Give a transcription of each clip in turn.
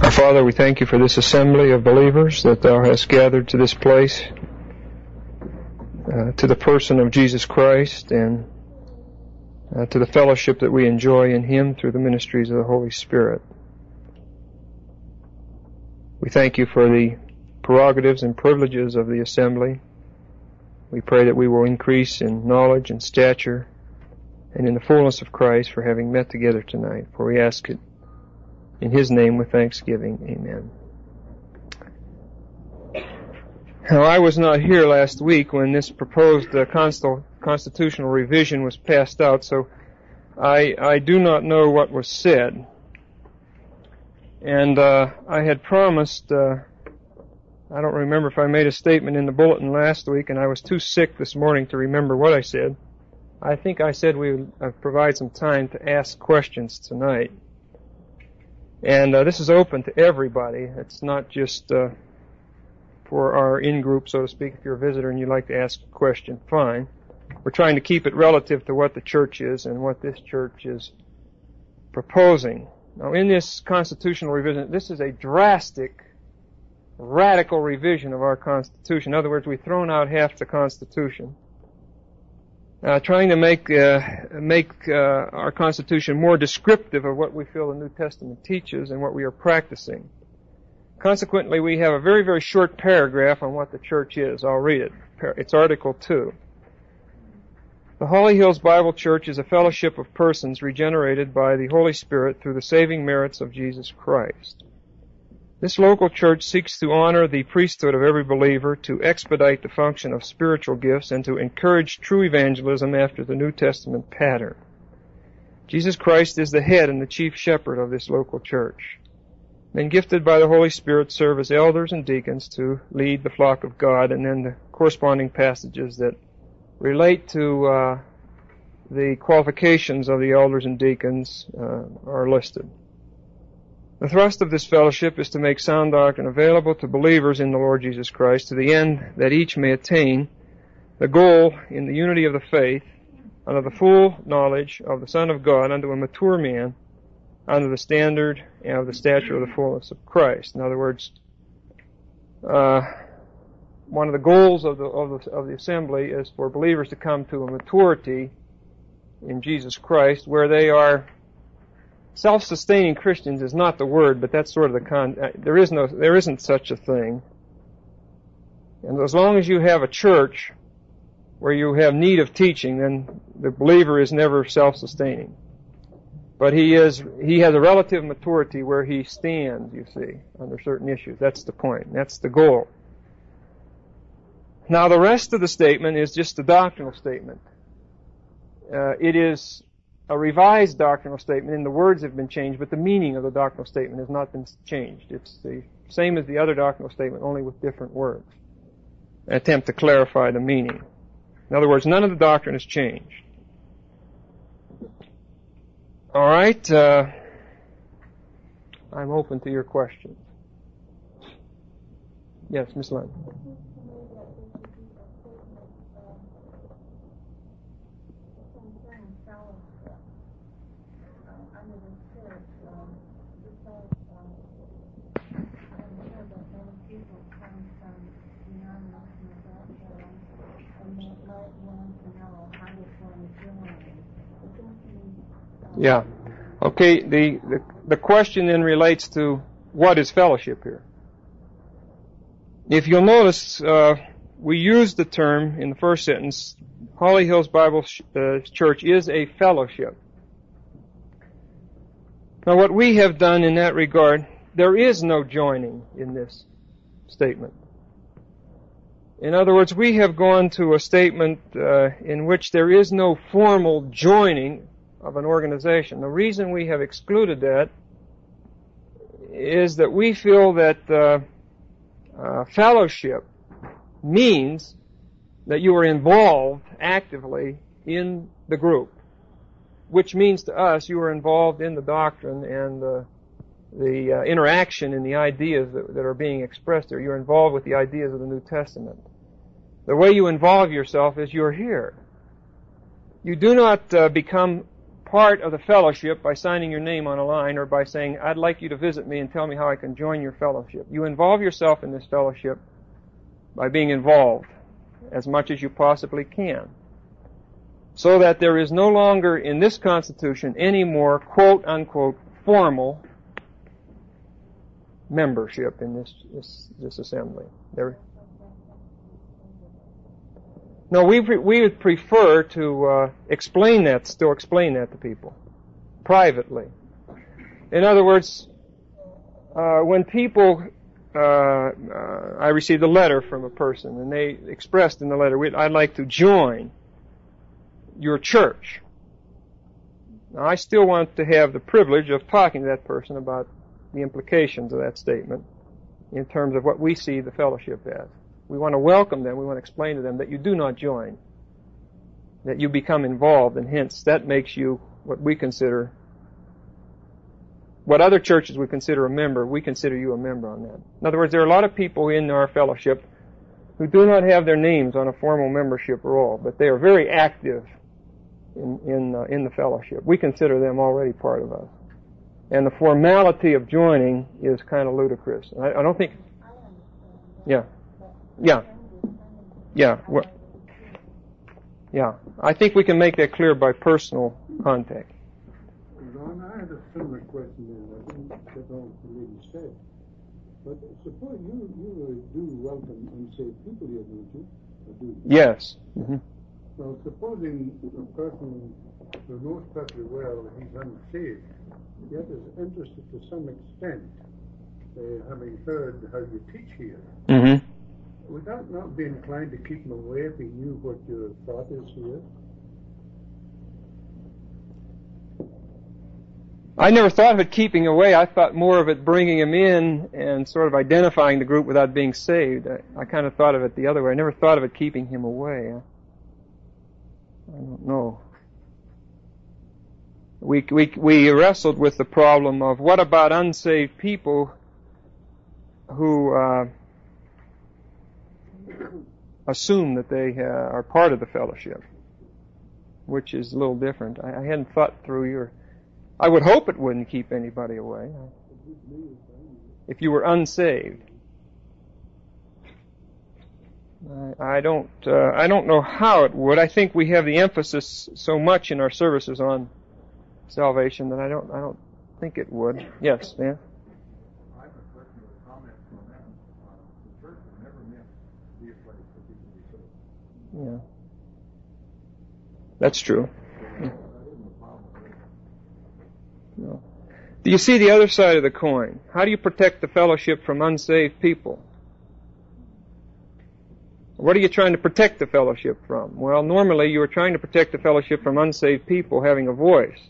Our Father, we thank you for this assembly of believers that thou hast gathered to this place, to the person of Jesus Christ, and to the fellowship that we enjoy in Him through the ministries of the Holy Spirit. We thank you for the prerogatives and privileges of the assembly. We pray that we will increase in knowledge and stature and in the fullness of Christ for having met together tonight. For we ask it in His name with thanksgiving. Amen. Now, I was not here last week when this proposed constitutional revision was passed out, so I do not know what was said. And I had promised, I don't remember if I made a statement in the bulletin last week, and I was too sick this morning to remember what I said. I think I said we would provide some time to ask questions tonight. And this is open to everybody. It's not just for our in-group, so to speak. If you're a visitor and you'd like to ask a question, fine. We're trying to keep it relative to what the church is and what this church is proposing. Now, in this constitutional revision, this is a drastic, radical revision of our Constitution. In other words, we've thrown out half the Constitution, trying to make our Constitution more descriptive of what we feel the New Testament teaches and what we are practicing. Consequently, we have a very, very short paragraph on what the church is. I'll read it. It's Article 2. The Holly Hills Bible Church is a fellowship of persons regenerated by the Holy Spirit through the saving merits of Jesus Christ. This local church seeks to honor the priesthood of every believer, to expedite the function of spiritual gifts, and to encourage true evangelism after the New Testament pattern. Jesus Christ is the head and the chief shepherd of this local church. Men gifted by the Holy Spirit serve as elders and deacons to lead the flock of God, and then the corresponding passages that relate to the qualifications of the elders and deacons are listed. The thrust of this fellowship is to make sound doctrine available to believers in the Lord Jesus Christ, to the end that each may attain the goal in the unity of the faith, under the full knowledge of the Son of God, unto a mature man, under the standard of the stature of the fullness of Christ. In other words, one of the goals of the assembly is for believers to come to a maturity in Jesus Christ, where they are self-sustaining Christians is not the word, but that's sort of the there isn't such a thing. And as long as you have a church where you have need of teaching, then the believer is never self-sustaining. But he has a relative maturity where he stands, you see, under certain issues. That's the point. That's the goal. Now, the rest of the statement is just a doctrinal statement. It is a revised doctrinal statement, and the words have been changed, but the meaning of the doctrinal statement has not been changed. It's the same as the other doctrinal statement, only with different words. An attempt to clarify the meaning. In other words, none of the doctrine has changed. All right. I'm open to your questions. Yes, Ms. Lund. Yeah. Okay, the question then relates to what is fellowship here. If you'll notice, we use the term in the first sentence, Holly Hills Bible Church is a fellowship. Now what we have done in that regard, there is no joining in this statement. In other words, we have gone to a statement in which there is no formal joining of an organization. The reason we have excluded that is that we feel that fellowship means that you are involved actively in the group, which means to us you are involved in the doctrine and the interaction in the ideas that are being expressed there. You're involved with the ideas of the New Testament. The way you involve yourself is you're here. You do not become part of the fellowship by signing your name on a line or by saying, I'd like you to visit me and tell me how I can join your fellowship. You involve yourself in this fellowship by being involved as much as you possibly can, so that there is no longer in this Constitution any more quote-unquote formal membership in this assembly. No, we would prefer to explain that to people privately. In other words, when people, I received a letter from a person, and they expressed in the letter, I'd like to join your church. Now, I still want to have the privilege of talking to that person about the implications of that statement in terms of what we see the fellowship as. We want to welcome them. We want to explain to them that you do not join, that you become involved, and hence that makes you what we consider, what other churches would consider a member, we consider you a member on that. In other words, there are a lot of people in our fellowship who do not have their names on a formal membership roll, but they are very active in the fellowship. We consider them already part of us. And the formality of joining is kind of ludicrous. I don't think... Yeah. I think we can make that clear by personal contact. Ron, I had a similar question there. I didn't get all the lady said. But suppose you do welcome unsaved people here, don't you? Or do you? Yes. Mm-hmm. Well, supposing a person who knows perfectly well that he's unsaved, yet is interested to some extent, having heard how you teach here, mm-hmm. would that not be inclined to keep him away if he knew what your thought is here? I never thought of it keeping away. I thought more of it bringing him in and sort of identifying the group without being saved. I kind of thought of it the other way. I never thought of it keeping him away. I don't know. We wrestled with the problem of what about unsaved people who assume that they are part of the fellowship, which is a little different. I hadn't thought through I would hope it wouldn't keep anybody away if you were unsaved. I don't know how it would. I think we have the emphasis so much in our services on salvation that I don't think it would. Yes, man. I have a question or a comment on that. The church was never meant to be a place for people to be saved. Yeah, that's true. No. Do you see the other side of the coin? How do you protect the fellowship from unsaved people? What are you trying to protect the fellowship from? Well, normally you are trying to protect the fellowship from unsaved people having a voice.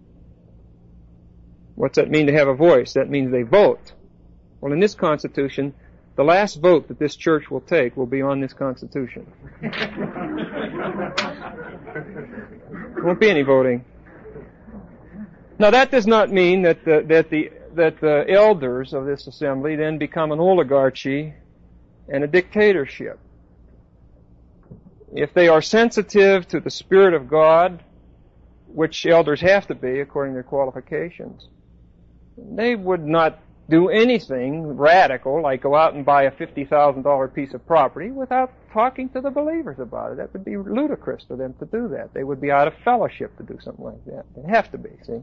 What's that mean to have a voice? That means they vote. Well, in this Constitution, the last vote that this church will take will be on this Constitution. There won't be any voting. Now, that does not mean that the elders of this assembly then become an oligarchy and a dictatorship. If they are sensitive to the Spirit of God, which elders have to be according to their qualifications, they would not do anything radical like go out and buy a $50,000 piece of property without talking to the believers about it. That would be ludicrous for them to do that. They would be out of fellowship to do something like that. They have to be, see?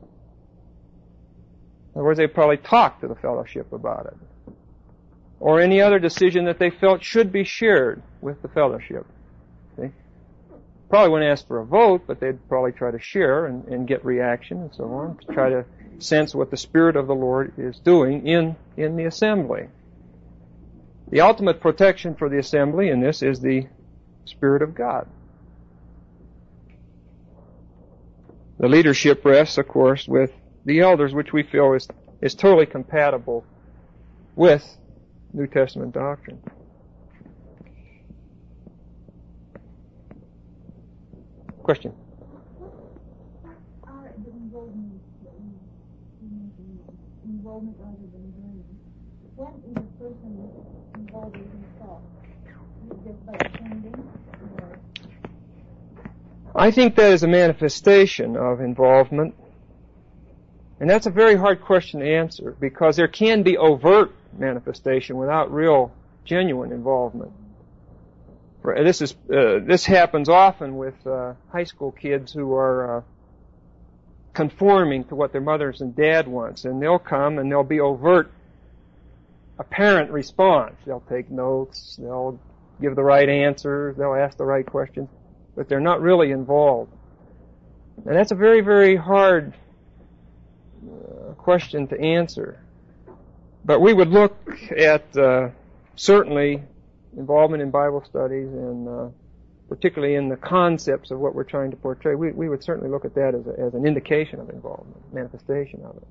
In other words, they'd probably talk to the fellowship about it. Or any other decision that they felt should be shared with the fellowship. See? Probably wouldn't ask for a vote, but they'd probably try to share and get reaction and so on, to try to sense what the Spirit of the Lord is doing in the assembly. The ultimate protection for the assembly in this is the Spirit of God. The leadership rests, of course, with the elders, which we feel is totally compatible with New Testament doctrine. Question? Involvement rather than joining. When is a person involved in himself? Is it just by attending? I think that is a manifestation of involvement. And that's a very hard question to answer, because there can be overt manifestation without real, genuine involvement. This happens often with high school kids who are conforming to what their mothers and dad wants, and they'll come and there'll be overt, apparent response. They'll take notes, they'll give the right answers, they'll ask the right questions, but they're not really involved. And that's a very, very hard question to answer. But we would look at certainly involvement in Bible studies, and particularly in the concepts of what we're trying to portray. We would certainly look at that as an indication of involvement, manifestation of it.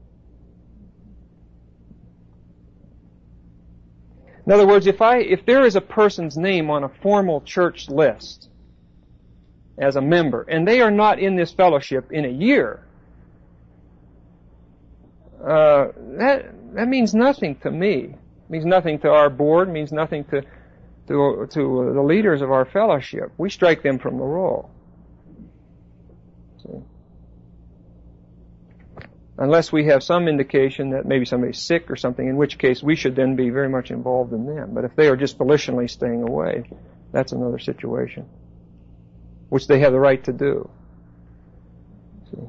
In other words, if there is a person's name on a formal church list as a member, and they are not in this fellowship in a year, that means nothing to me. It means nothing to our board. It means nothing to the leaders of our fellowship. We strike them from the roll. See? Unless we have some indication that maybe somebody's sick or something, in which case we should then be very much involved in them. But if they are just volitionally staying away, that's another situation, which they have the right to do. See?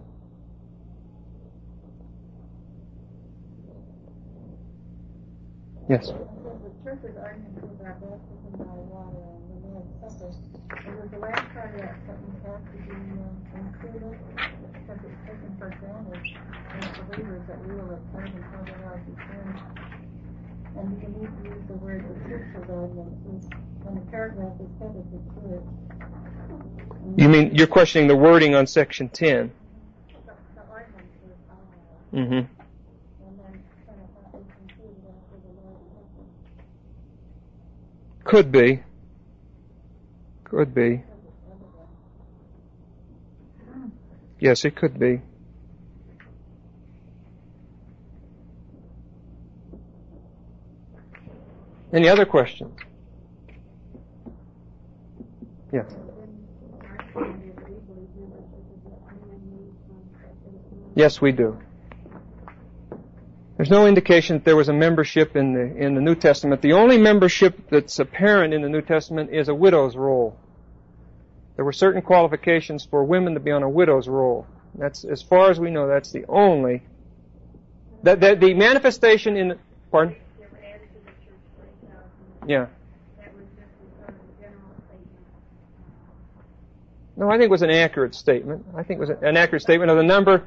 Yes? The church's argument about baptism by water and the Lord's Supper, and was the last part of that sentence has to be included, because it's taken for granted as believers that we will observe until the Lord returns. And you need to use the word the church's ordinances when the paragraph is headed to church. You mean you're questioning the wording on section 10? The ordinances are. Mm-hmm. Could be. Could be. Yes, it could be. Any other questions? Yes. Yes, we do. There's no indication that there was a membership in the New Testament. The only membership that's apparent in the New Testament is a widow's roll. There were certain qualifications for women to be on a widow's roll. That's, as far as we know, that's the only. The manifestation in the, pardon? Yeah. No, I think it was an accurate statement. I think it was an accurate statement of the number.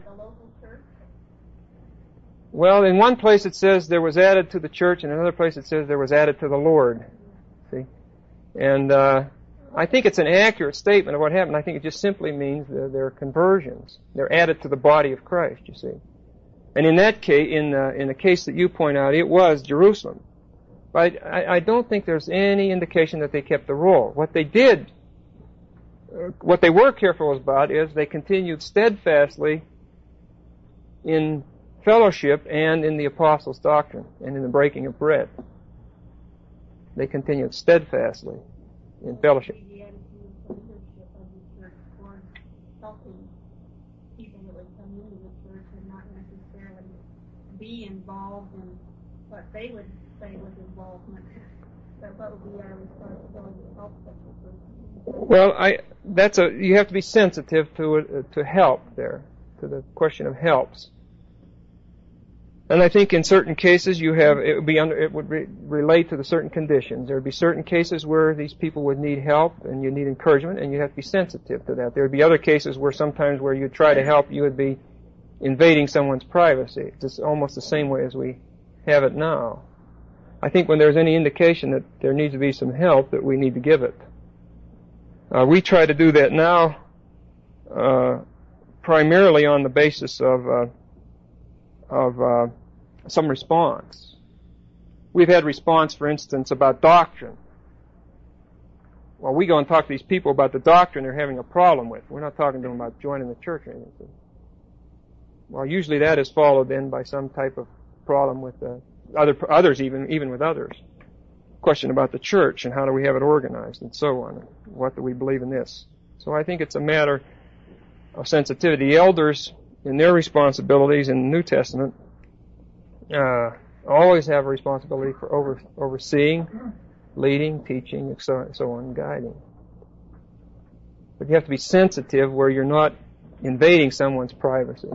Well, in one place it says there was added to the church, and in another place it says there was added to the Lord. See? And I think it's an accurate statement of what happened. I think it just simply means that they're conversions. They're added to the body of Christ, you see. And in that case, in the case that you point out, it was Jerusalem. But I don't think there's any indication that they kept the roll. What they did, what they were careful about is they continued steadfastly in fellowship and in the apostles' doctrine and in the breaking of bread. They continued steadfastly in fellowship. People that would come into the church and not necessarily be involved in what they would say was involvement. So what would be our responsibility to help such a person? Well, you have to be sensitive to help there, to the question of helps. And I think in certain cases it would relate to the certain conditions. There would be certain cases where these people would need help and you need encouragement, and you have to be sensitive to that. There would be other cases where sometimes where you try to help, you would be invading someone's privacy. It's almost the same way as we have it now. I think when there's any indication that there needs to be some help, that we need to give it. We try to do that now primarily on the basis of some response. We've had response, for instance, about doctrine. Well, we go and talk to these people about the doctrine they're having a problem with. We're not talking to them about joining the church or anything. Well, usually that is followed then by some type of problem with others, even with others. Question about the church and how do we have it organized and so on. What do we believe in this? So I think it's a matter of sensitivity. The elders, in their responsibilities in the New Testament, always have a responsibility for overseeing, leading, teaching, and so on, guiding. But you have to be sensitive where you're not invading someone's privacy.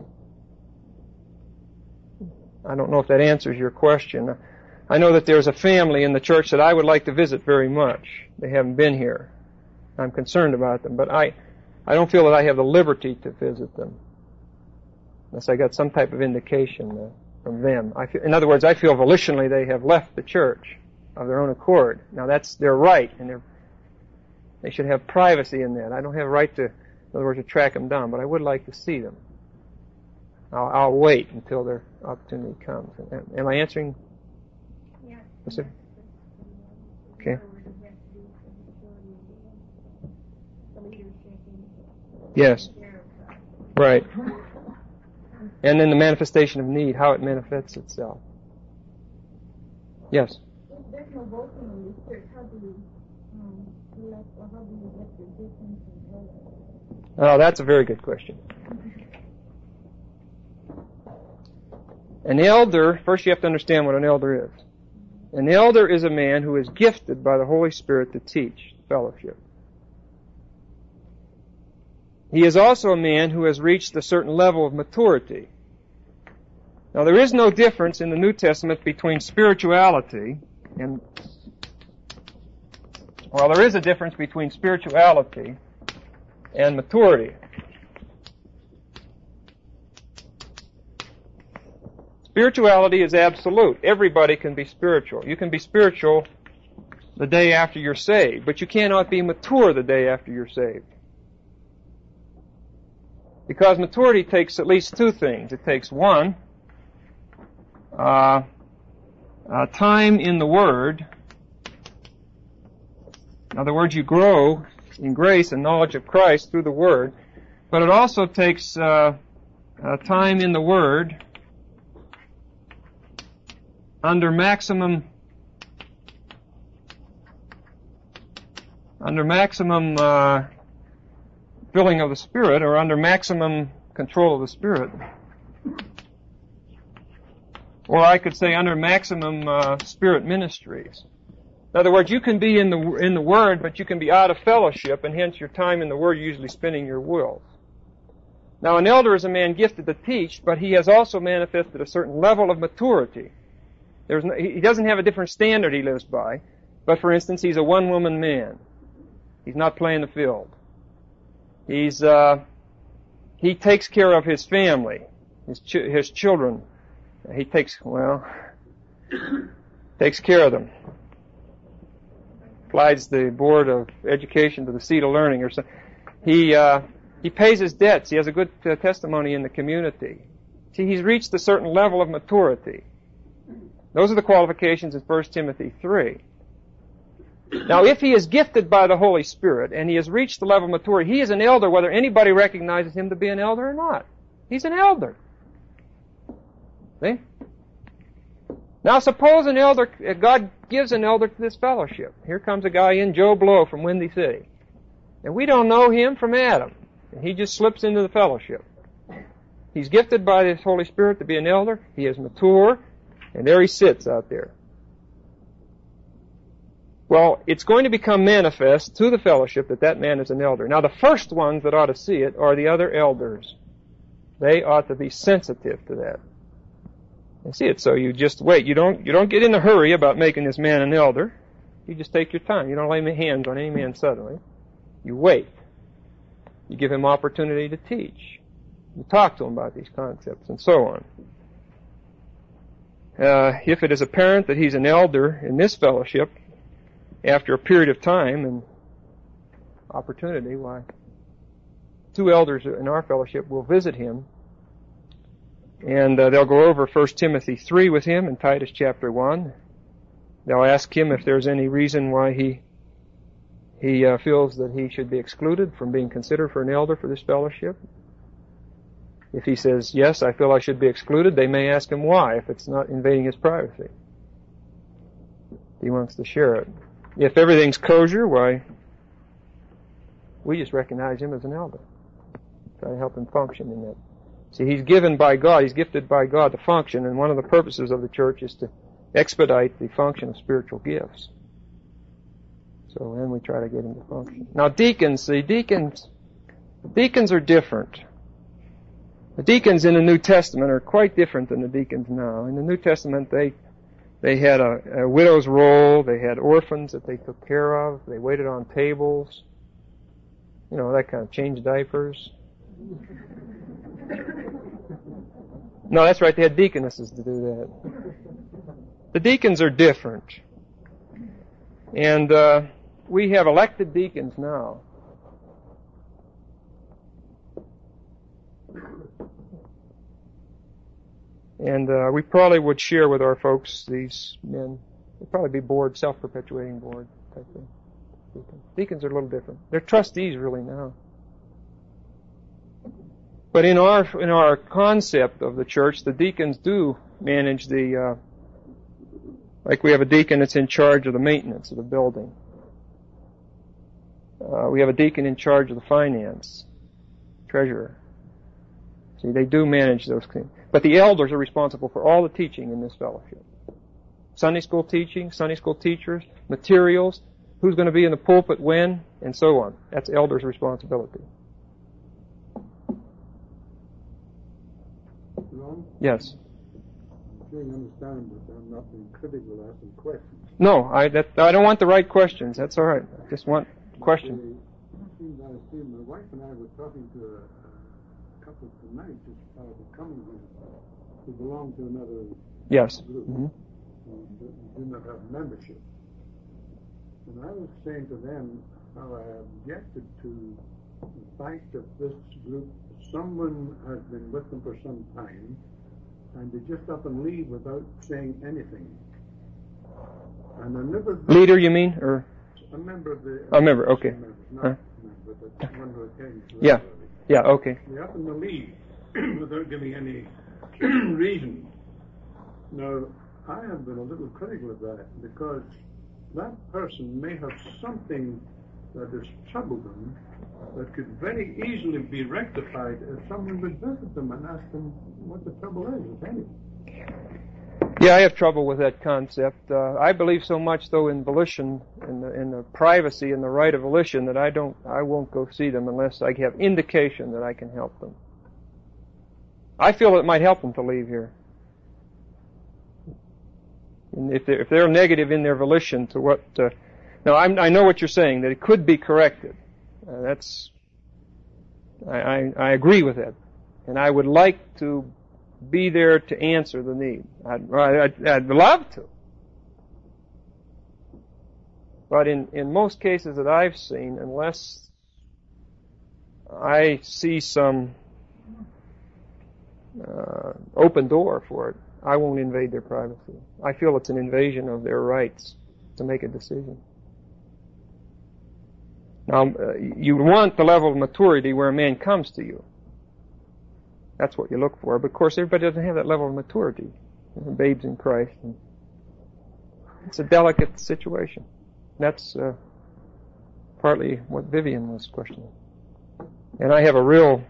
I don't know if that answers your question. I know that there's a family in the church that I would like to visit very much. They haven't been here. I'm concerned about them, but I don't feel that I have the liberty to visit them unless I got some type of indication from them. In other words, I feel volitionally they have left the church of their own accord. Now that's their right, and they should have privacy in that. I don't have a right to, in other words, to track them down, but I would like to see them. I'll wait until their opportunity comes. Am I answering? Yeah. Okay. Yes. Right. And then the manifestation of need, how it manifests itself. Yes. If there's no voting in the church, how do you elect, or how do you get the difference in voting? Oh, that's a very good question. An elder, first you have to understand what an elder is. An elder is a man who is gifted by the Holy Spirit to teach fellowship. He is also a man who has reached a certain level of maturity. Now, there is no difference in the New Testament between spirituality and, well, there is a difference between spirituality and maturity. Spirituality is absolute. Everybody can be spiritual. You can be spiritual the day after you're saved, but you cannot be mature the day after you're saved. Because maturity takes at least two things. It takes one, time in the Word. In other words, you grow in grace and knowledge of Christ through the Word. But it also takes time in the Word under maximum filling of the Spirit, or under maximum control of the Spirit. Or I could say under maximum Spirit ministries. In other words, you can be in the Word, but you can be out of fellowship, and hence your time in the Word you're usually spinning your will. Now, an elder is a man gifted to teach, but he has also manifested a certain level of maturity. He doesn't have a different standard he lives by, but for instance, he's a one-woman man. He's not playing the field. He takes care of his family, his children. He takes care of them. Applies the Board of Education to the Seat of Learning or something. He pays his debts. He has a good testimony in the community. See, he's reached a certain level of maturity. Those are the qualifications in 1 Timothy 3. Now, if he is gifted by the Holy Spirit and he has reached the level of maturity, he is an elder whether anybody recognizes him to be an elder or not. He's an elder. See? Now, suppose an elder, God gives an elder to this fellowship. Here comes a guy in, Joe Blow from Windy City. And we don't know him from Adam. And he just slips into the fellowship. He's gifted by the Holy Spirit to be an elder. He is mature. And there he sits out there. Well, it's going to become manifest to the fellowship that that man is an elder. Now, the first ones that ought to see it are the other elders. They ought to be sensitive to that. And see it, so you just wait. You don't get in a hurry about making this man an elder. You just take your time. You don't lay hands on any man suddenly. You wait. You give him opportunity to teach. You talk to him about these concepts and so on. If it is apparent that he's an elder in this fellowship, after a period of time and opportunity, why, 2 elders in our fellowship will visit him, and they'll go over 1 Timothy 3 with him and Titus chapter 1. They'll ask him if there's any reason why he feels that he should be excluded from being considered for an elder for this fellowship. If he says, yes, I feel I should be excluded, they may ask him why, if it's not invading his privacy. He wants to share it. If everything's kosher, why, we just recognize him as an elder. Try to help him function in that. See, he's given by God, he's gifted by God to function, and one of the purposes of the church is to expedite the function of spiritual gifts. So then we try to get him to function. Now deacons, see, deacons are different. The deacons in the New Testament are quite different than the deacons now. In the New Testament, they had a widow's roll, they had orphans that they took care of, they waited on tables, you know, that kind of, changed diapers. No, that's right, they had deaconesses to do that. The deacons are different. And we have elected deacons now. And we probably would share with our folks, these men. They'd probably be board, self-perpetuating board type thing. Deacons are a little different. They're trustees really now. But in our concept of the church, the deacons do manage the, like we have a deacon that's in charge of the maintenance of the building. We have a deacon in charge of the finance, treasurer. See, they do manage those things. But the elders are responsible for all the teaching in this fellowship. Sunday school teaching, Sunday school teachers, materials, who's going to be in the pulpit when, and so on. That's elders' responsibility. Ron? Yes. I'm sure you understand that I'm not being critical asking questions. No, I don't want the right questions. That's all right. I just want questions. I see my wife and I were talking to a couple tonight just prior to coming here who belong to another Yes. group Mm-hmm. who do not have membership. And I was saying to them how I objected to the fact that this group, someone has been with them for some time, and they just up and leave without saying anything. And a member, Leader, you mean, or a member of the, a member? Okay. members, not a member, but one who attends. Yeah. regularly. Yeah. Okay. They up and leave without giving any reason. Now, I have been a little critical of that because that person may have something that has troubled them that could very easily be rectified if someone would visit them and ask them what the trouble is, if any. Yeah, I have trouble with that concept. I believe so much, though, in volition, in the privacy and the right of volition, that I won't go see them unless I have indication that I can help them. I feel it might help them to leave here. And if they're negative in their volition to what, now I know what you're saying, that it could be corrected. I agree with that, and I would like to be there to answer the need. I'd love to. But in most cases that I've seen, unless I see some open door for it, I won't invade their privacy. I feel it's an invasion of their rights to make a decision. Now, you want the level of maturity where a man comes to you. That's what you look for. But of course, everybody doesn't have that level of maturity. They're babes in Christ. And it's a delicate situation. That's partly what Vivian was questioning. And I have a real...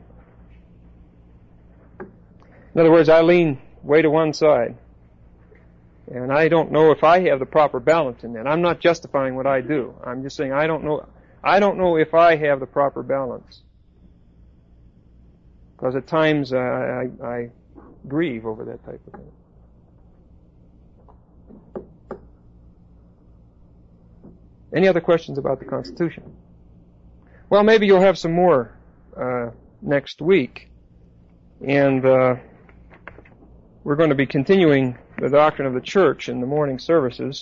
In other words, I lean way to one side. And I don't know if I have the proper balance in that. I'm not justifying what I do. I'm just saying I don't know if I have the proper balance. Because at times I grieve over that type of thing. Any other questions about the Constitution? Well, maybe you'll have some more next week. And we're going to be continuing the doctrine of the church in the morning services.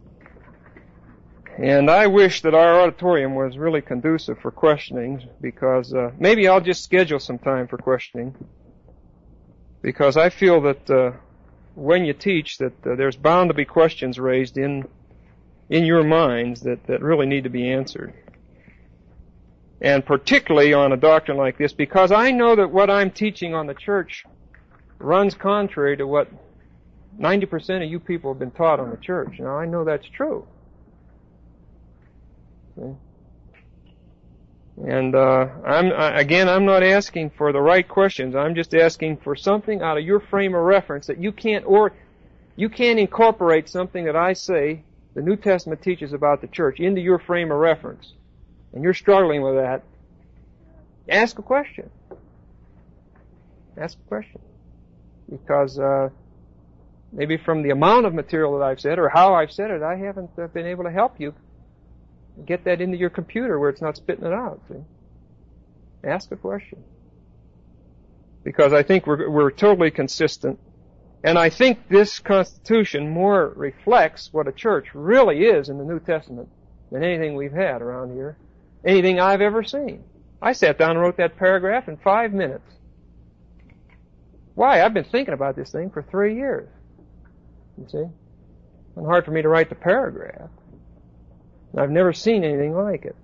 And I wish that our auditorium was really conducive for questioning, because maybe I'll just schedule some time for questioning, because I feel that when you teach that there's bound to be questions raised in your minds that really need to be answered. And particularly on a doctrine like this, because I know that what I'm teaching on the church runs contrary to what 90% of you people have been taught on the church. Now, I know that's true. And I'm not asking for the right questions. I'm just asking for something out of your frame of reference that you can't incorporate something that I say the New Testament teaches about the church into your frame of reference. And you're struggling with that. Ask a question. Ask a question. Because maybe from the amount of material that I've said or how I've said it, I haven't been able to help you get that into your computer where it's not spitting it out. See? Ask a question. Because I think we're totally consistent. And I think this Constitution more reflects what a church really is in the New Testament than anything we've had around here. Anything I've ever seen. I sat down and wrote that paragraph in 5 minutes. Why? I've been thinking about this thing for 3 years. You see? It's hard for me to write the paragraph. I've never seen anything like it.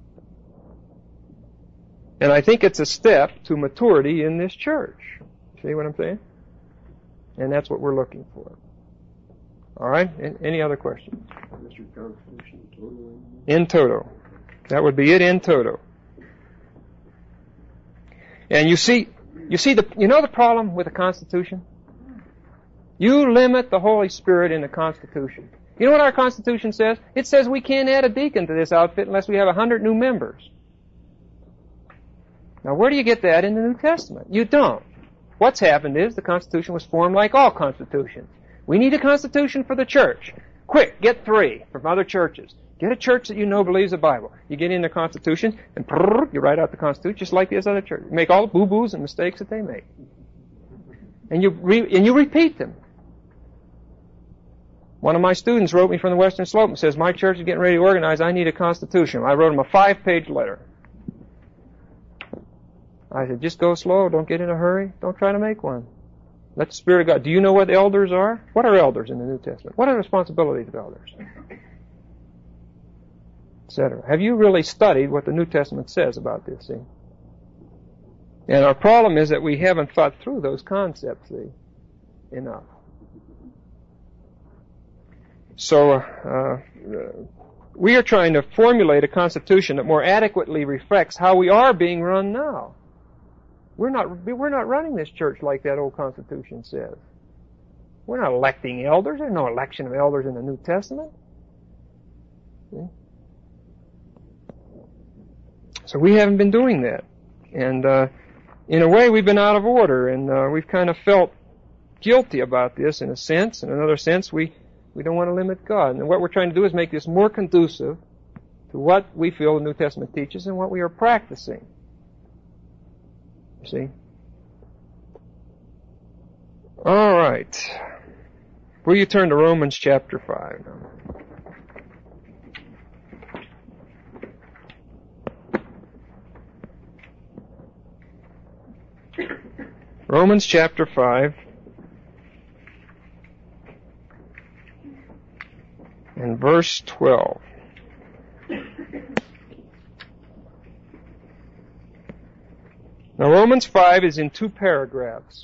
And I think it's a step to maturity in this church. See what I'm saying? And that's what we're looking for. All right? Any other questions? In toto. That would be it in toto. And you know the problem with the Constitution? You limit the Holy Spirit in the Constitution. You know what our Constitution says? It says we can't add a deacon to this outfit unless we have 100 new members. Now, where do you get that in the New Testament? You don't. What's happened is the Constitution was formed like all constitutions. We need a Constitution for the church. Quick, get 3 from other churches. Get a church that you know believes the Bible. You get in the Constitution, and you write out the Constitution just like this other church. You make all the boo-boos and mistakes that they make. And you repeat them. One of my students wrote me from the Western Slope and says, my church is getting ready to organize. I need a Constitution. I wrote him a 5-page letter. I said, just go slow. Don't get in a hurry. Don't try to make one. Let the Spirit of God. Do you know what elders are? What are elders in the New Testament? What are the responsibilities of elders? Etc. Have you really studied what the New Testament says about this, see? And our problem is that we haven't thought through those concepts, see, enough. So, we are trying to formulate a constitution that more adequately reflects how we are being run now. We're not running this church like that old Constitution says. We're not electing elders. There's no election of elders in the New Testament. See? So we haven't been doing that. And in a way, we've been out of order, and we've kind of felt guilty about this in a sense. In another sense, we don't want to limit God. And what we're trying to do is make this more conducive to what we feel the New Testament teaches and what we are practicing. You see? All right. Will you turn to Romans chapter 5 now? Romans chapter 5 and verse 12. Now, Romans 5 is in 2 paragraphs.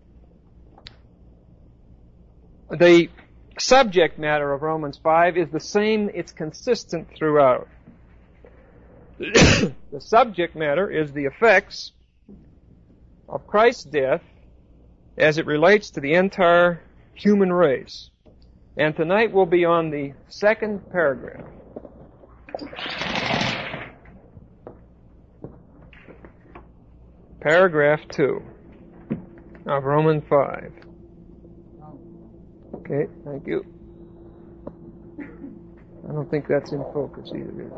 The subject matter of Romans 5 is the same. It's consistent throughout. The subject matter is the effects of Christ's death as it relates to the entire human race. And tonight we'll be on the 2nd paragraph. Paragraph 2 of Romans 5. Okay, thank you. I don't think that's in focus either.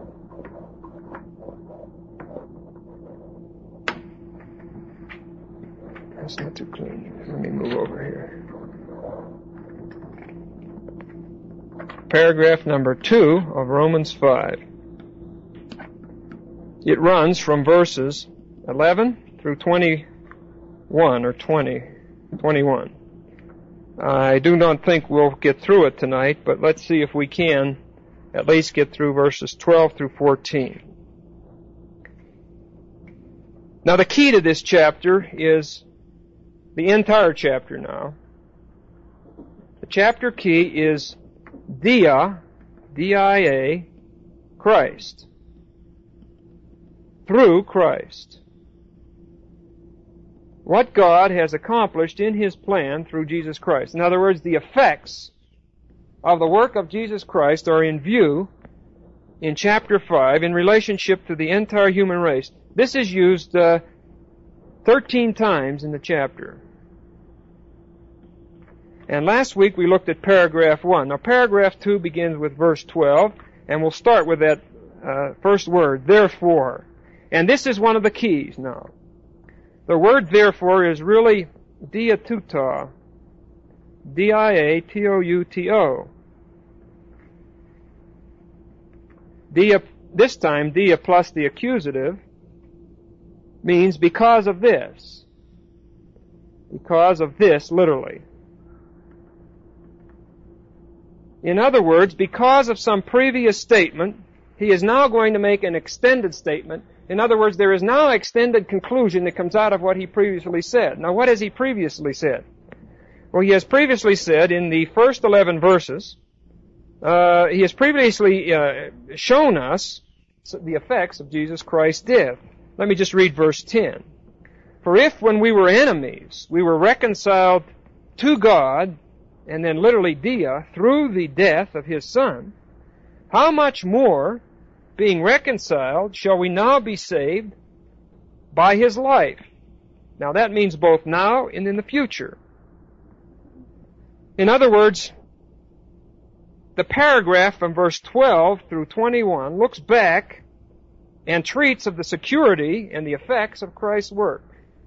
That's not too clean. Let me move over here. Paragraph number 2 of Romans 5. It runs from verses 11 through 21 or 21. I do not think we'll get through it tonight, but let's see if we can at least get through verses 12 through 14. Now the key to this chapter is the entire chapter now. The chapter key is Dia, D-I-A, Christ. through Christ. What God has accomplished in His plan through Jesus Christ. In other words, the effects of the work of Jesus Christ are in view in chapter 5 in relationship to the entire human race. This is used 13 times in the chapter. And last week we looked at paragraph 1. Now paragraph 2 begins with verse 12, and we'll start with that first word, therefore. And this is one of the keys now. The word therefore is really diatouto. D-I-A-T-O-U-T-O. This time, dia plus the accusative means because of this. Because of this, literally. In other words, because of some previous statement, he is now going to make an extended statement. In other words, there is now an extended conclusion that comes out of what he previously said. Now, what has he previously said? Well, he has previously said in the first 11 verses, he has previously shown us the effects of Jesus Christ's death. Let me just read verse 10. For if when we were enemies, we were reconciled to God, and then literally dia, through the death of His Son, how much more, being reconciled, shall we now be saved by His life? Now that means both now and in the future. In other words, the paragraph from verse 12 through 21 looks back and treats of the security and the effects of Christ's work.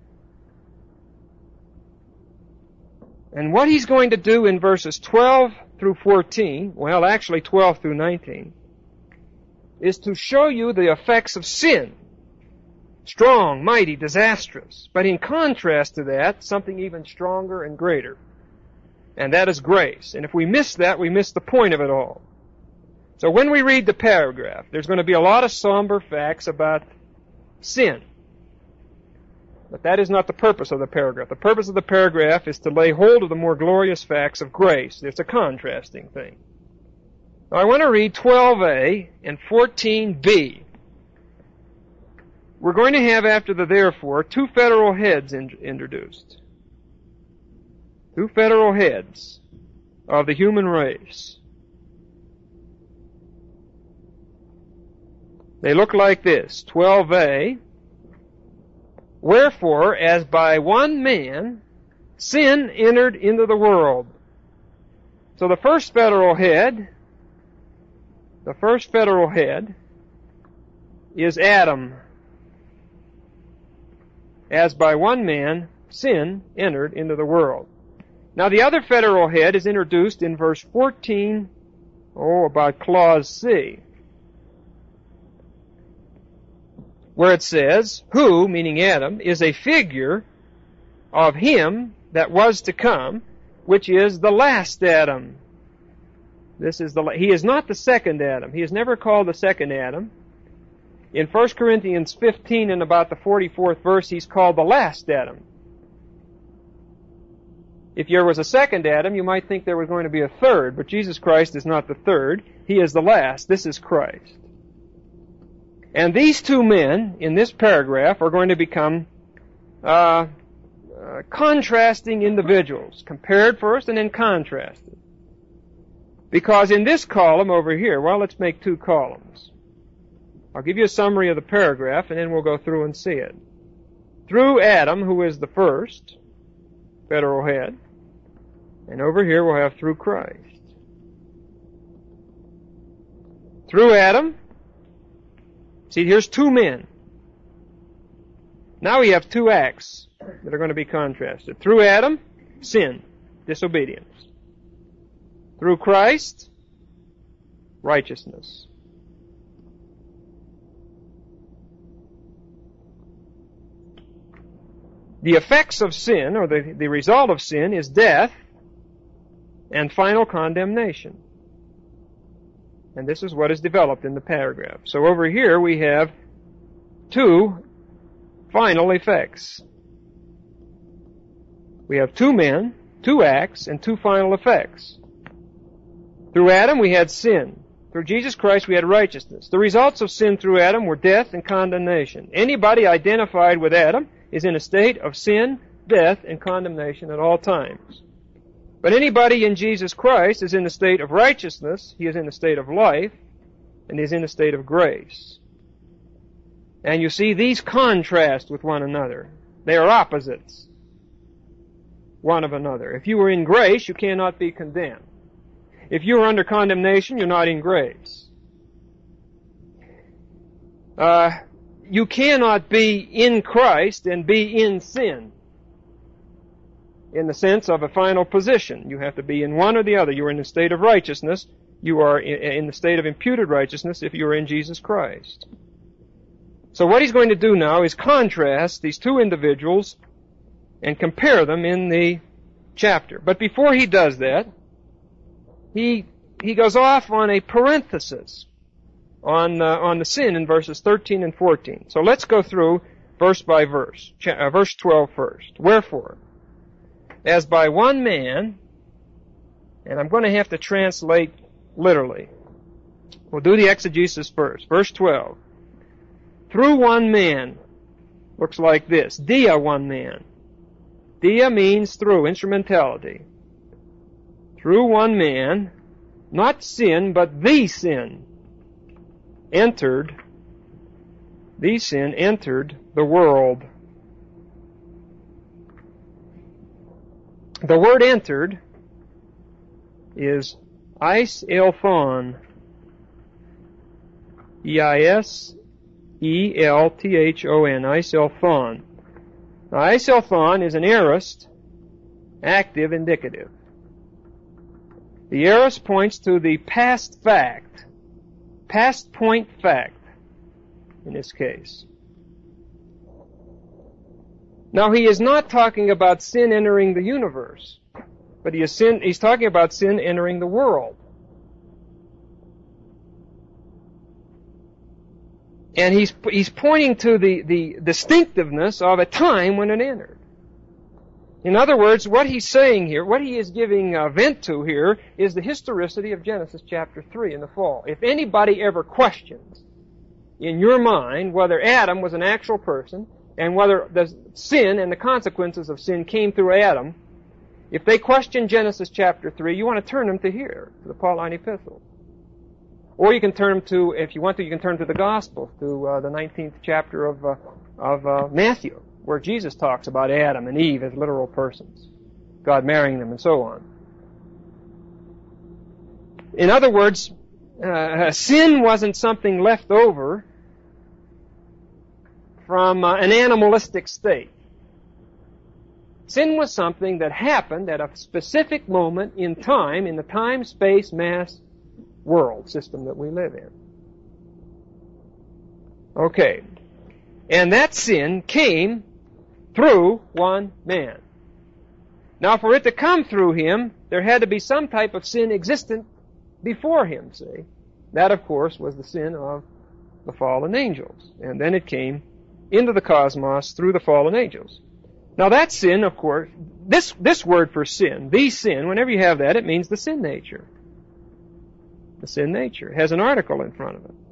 And what he's going to do in verses 12 through 14, well, actually 12 through 19, is to show you the effects of sin. Strong, mighty, disastrous. But in contrast to that, something even stronger and greater. And that is grace. And if we miss that, we miss the point of it all. So when we read the paragraph, there's going to be a lot of somber facts about sin. But that is not the purpose of the paragraph. The purpose of the paragraph is to lay hold of the more glorious facts of grace. It's a contrasting thing. Now I want to read 12a and 14b. We're going to have, after the therefore, two federal heads introduced. Two federal heads of the human race. They look like this. 12a. Wherefore, as by one man, sin entered into the world. So the first federal head is Adam. As by one man, sin entered into the world. Now the other federal head is introduced in verse 14, about clause C, where it says, who, meaning Adam, is a figure of him that was to come, which is the last Adam. He is not the second Adam. He is never called the second Adam. In 1 Corinthians 15 and about the 44th verse, he's called the last Adam. If there was a second Adam, you might think there was going to be a third, but Jesus Christ is not the third. He is the last. This is Christ. And these two men in this paragraph are going to become contrasting individuals, compared first and then contrasted. Because in this column over here, well, let's make two columns. I'll give you a summary of the paragraph, and then we'll go through and see it. Through Adam, who is the first federal head, and over here we'll have through Christ. Through Adam, see, here's two men. Now we have two acts that are going to be contrasted. Through Adam, sin, disobedience. Through Christ, righteousness. The effects of sin, or the result of sin, is death and final condemnation. And this is what is developed in the paragraph. So over here we have two final effects. We have two men, two acts, and two final effects. Through Adam we had sin. Through Jesus Christ we had righteousness. The results of sin through Adam were death and condemnation. Anybody identified with Adam is in a state of sin, death, and condemnation at all times. But anybody in Jesus Christ is in the state of righteousness, he is in the state of life, and he is in the state of grace. And you see, these contrast with one another. They are opposites one of another. If you are in grace, you cannot be condemned. If you are under condemnation, you're not in grace. You cannot be in Christ and be in sin in the sense of a final position. You have to be in one or the other. You are in the state of righteousness. You are in the state of imputed righteousness if you are in Jesus Christ. So what he's going to do now is contrast these two individuals and compare them in the chapter. But before he does that, he goes off on a parenthesis on the sin in verses 13 and 14. So let's go through verse by verse. Verse 12 first. Wherefore, as by one man, and I'm going to have to translate literally. We'll do the exegesis first. Verse 12. Through one man, looks like this. Dia one man. Dia means through, instrumentality. Through one man, not sin, but the sin entered the world. The word entered is eiselthon. E-I-S-E-L-T-H-O-N. Eiselthon. Now, eiselthon is an aorist, active indicative. The aorist points to the past fact, past point fact, in this case. Now, he is not talking about sin entering the universe, but he's talking about sin entering the world. And he's pointing to the distinctiveness of a time when it entered. In other words, what he's saying here, what he is giving vent to here, is the historicity of Genesis chapter 3 in the fall. If anybody ever questions in your mind whether Adam was an actual person and whether the sin and the consequences of sin came through Adam, if they question Genesis chapter 3, you want to turn them to here, to the Pauline epistles. Or you can turn to, if you want to, you can turn to the Gospels, to the 19th chapter of Matthew, where Jesus talks about Adam and Eve as literal persons, God marrying them, and so on. In other words, sin wasn't something left over from an animalistic state. Sin was something that happened at a specific moment in time, in the time, space, mass, world system that we live in. Okay. And that sin came through one man. Now, for it to come through him, there had to be some type of sin existent before him, see? That, of course, was the sin of the fallen angels. And then it came into the cosmos through the fallen angels. Now, that sin, of course, this word for sin, the sin, whenever you have that, it means the sin nature. The sin nature has an article in front of it.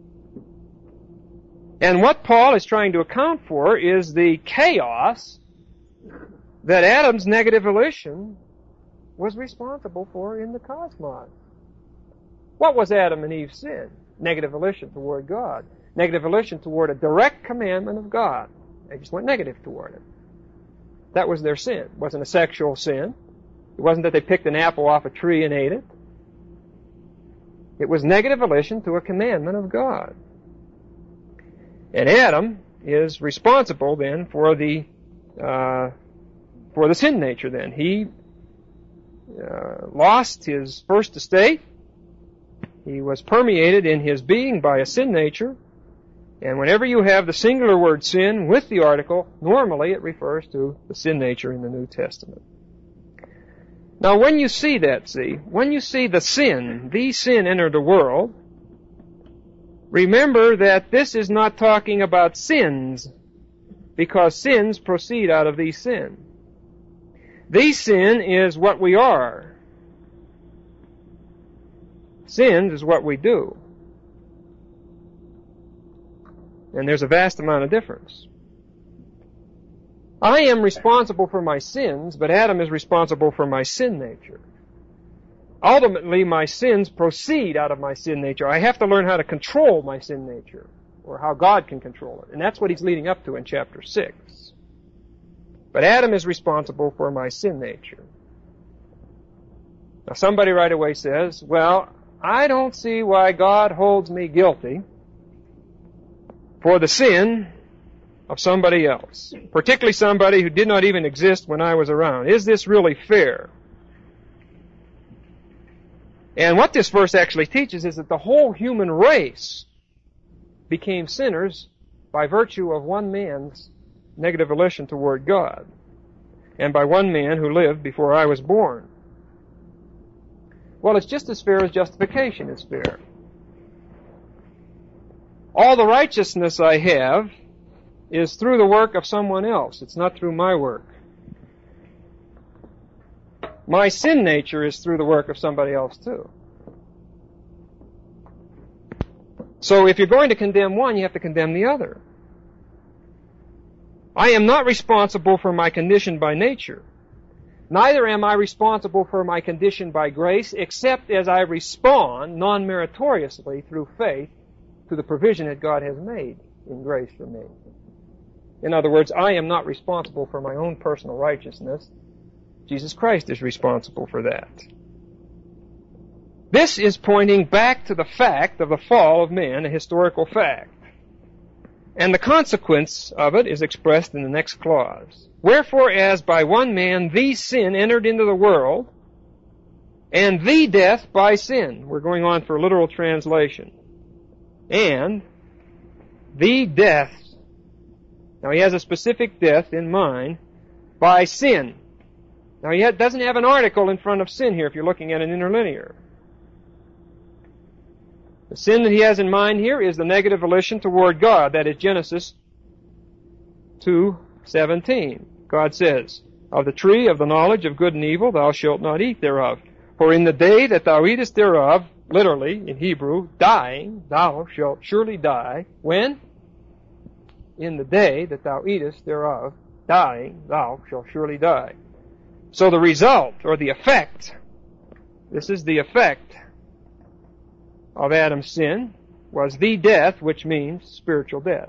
And what Paul is trying to account for is the chaos that Adam's negative volition was responsible for in the cosmos. What was Adam and Eve's sin? Negative volition toward God. Negative volition toward a direct commandment of God. They just went negative toward it. That was their sin. It wasn't a sexual sin. It wasn't that they picked an apple off a tree and ate it. It was negative volition to a commandment of God. And Adam is responsible then for the sin nature then. He lost his first estate. He was permeated in his being by a sin nature. And whenever you have the singular word sin with the article, normally it refers to the sin nature in the New Testament. Now, when you see that, when you see the sin enter the world, remember that this is not talking about sins, because sins proceed out of the sin. The sin is what we are. Sins is what we do. And there's a vast amount of difference. I am responsible for my sins, but Adam is responsible for my sin nature. Ultimately, my sins proceed out of my sin nature. I have to learn how to control my sin nature, or how God can control it. And that's what he's leading up to in chapter 6. But Adam is responsible for my sin nature. Now somebody right away says, well, I don't see why God holds me guilty for the sin of somebody else, particularly somebody who did not even exist when I was around. Is this really fair? And what this verse actually teaches is that the whole human race became sinners by virtue of one man's negative volition toward God, and by one man who lived before I was born. Well, it's just as fair as justification is fair. All the righteousness I have is through the work of someone else. It's not through my work. My sin nature is through the work of somebody else too. So if you're going to condemn one, you have to condemn the other. I am not responsible for my condition by nature. Neither am I responsible for my condition by grace, except as I respond non-meritoriously through faith to the provision that God has made in grace for me. In other words, I am not responsible for my own personal righteousness. Jesus Christ is responsible for that. This is pointing back to the fact of the fall of man, a historical fact. And the consequence of it is expressed in the next clause. Wherefore, as by one man the sin entered into the world, and the death by sin. We're going on for literal translation. And the death. Now he has a specific death in mind by sin. Now he doesn't have an article in front of sin here if you're looking at an interlinear. The sin that he has in mind here is the negative volition toward God. That is Genesis 2:17. God says, of the tree of the knowledge of good and evil thou shalt not eat thereof. For in the day that thou eatest thereof, literally in Hebrew, dying, thou shalt surely die. When? In the day that thou eatest thereof, dying, thou shalt surely die. So the result, or the effect, this is the effect of Adam's sin, was the death, which means spiritual death.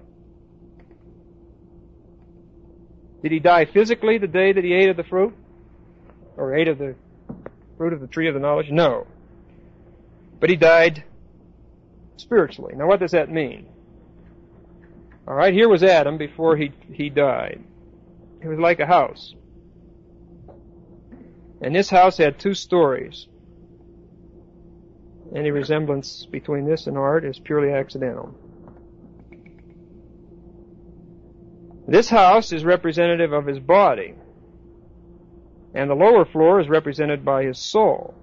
Did he die physically the day that he ate of the fruit? Or ate of the fruit of the tree of the knowledge? No. But he died spiritually. Now what does that mean? All right, here was Adam before he died. It was like a house. And this house had 2 stories. Any resemblance between this and art is purely accidental. This house is representative of his body, and the lower floor is represented by his soul.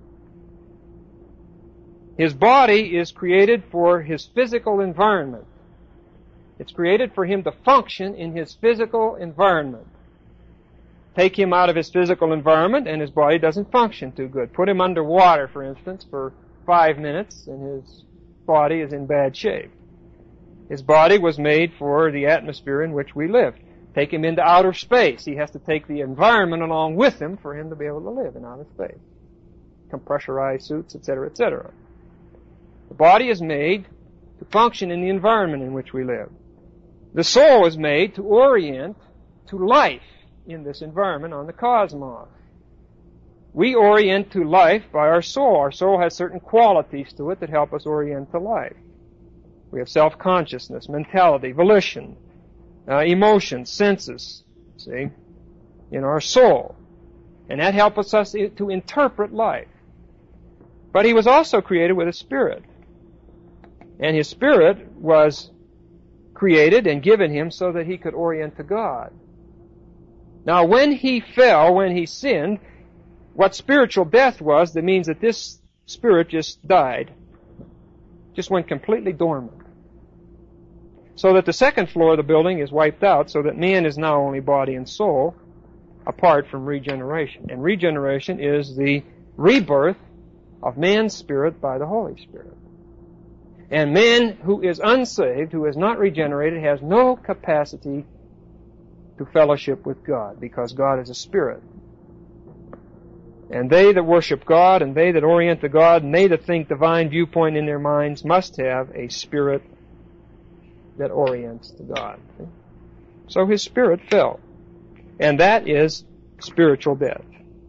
His body is created for his physical environment. It's created for him to function in his physical environment. Take him out of his physical environment and his body doesn't function too good. Put him under water, for instance, for 5 minutes and his body is in bad shape. His body was made for the atmosphere in which we live. Take him into outer space. He has to take the environment along with him for him to be able to live in outer space. Compressurized suits, etc., etc. The body is made to function in the environment in which we live. The soul is made to orient to life in this environment on the cosmos. We orient to life by our soul. Our soul has certain qualities to it that help us orient to life. We have self-consciousness, mentality, volition, emotions, senses, see, in our soul. And that helps us to interpret life. But he was also created with a spirit. And his spirit was created and given him so that he could orient to God. Now, when he fell, when he sinned, what spiritual death was, that means that this spirit just died, just went completely dormant. So that the second floor of the building is wiped out, so that man is now only body and soul, apart from regeneration. And regeneration is the rebirth of man's spirit by the Holy Spirit. And man who is unsaved, who is not regenerated, has no capacity to fellowship with God, because God is a spirit. And they that worship God, and they that orient to God, and they that think divine viewpoint in their minds must have a spirit that orients to God. So his spirit fell. And that is spiritual death.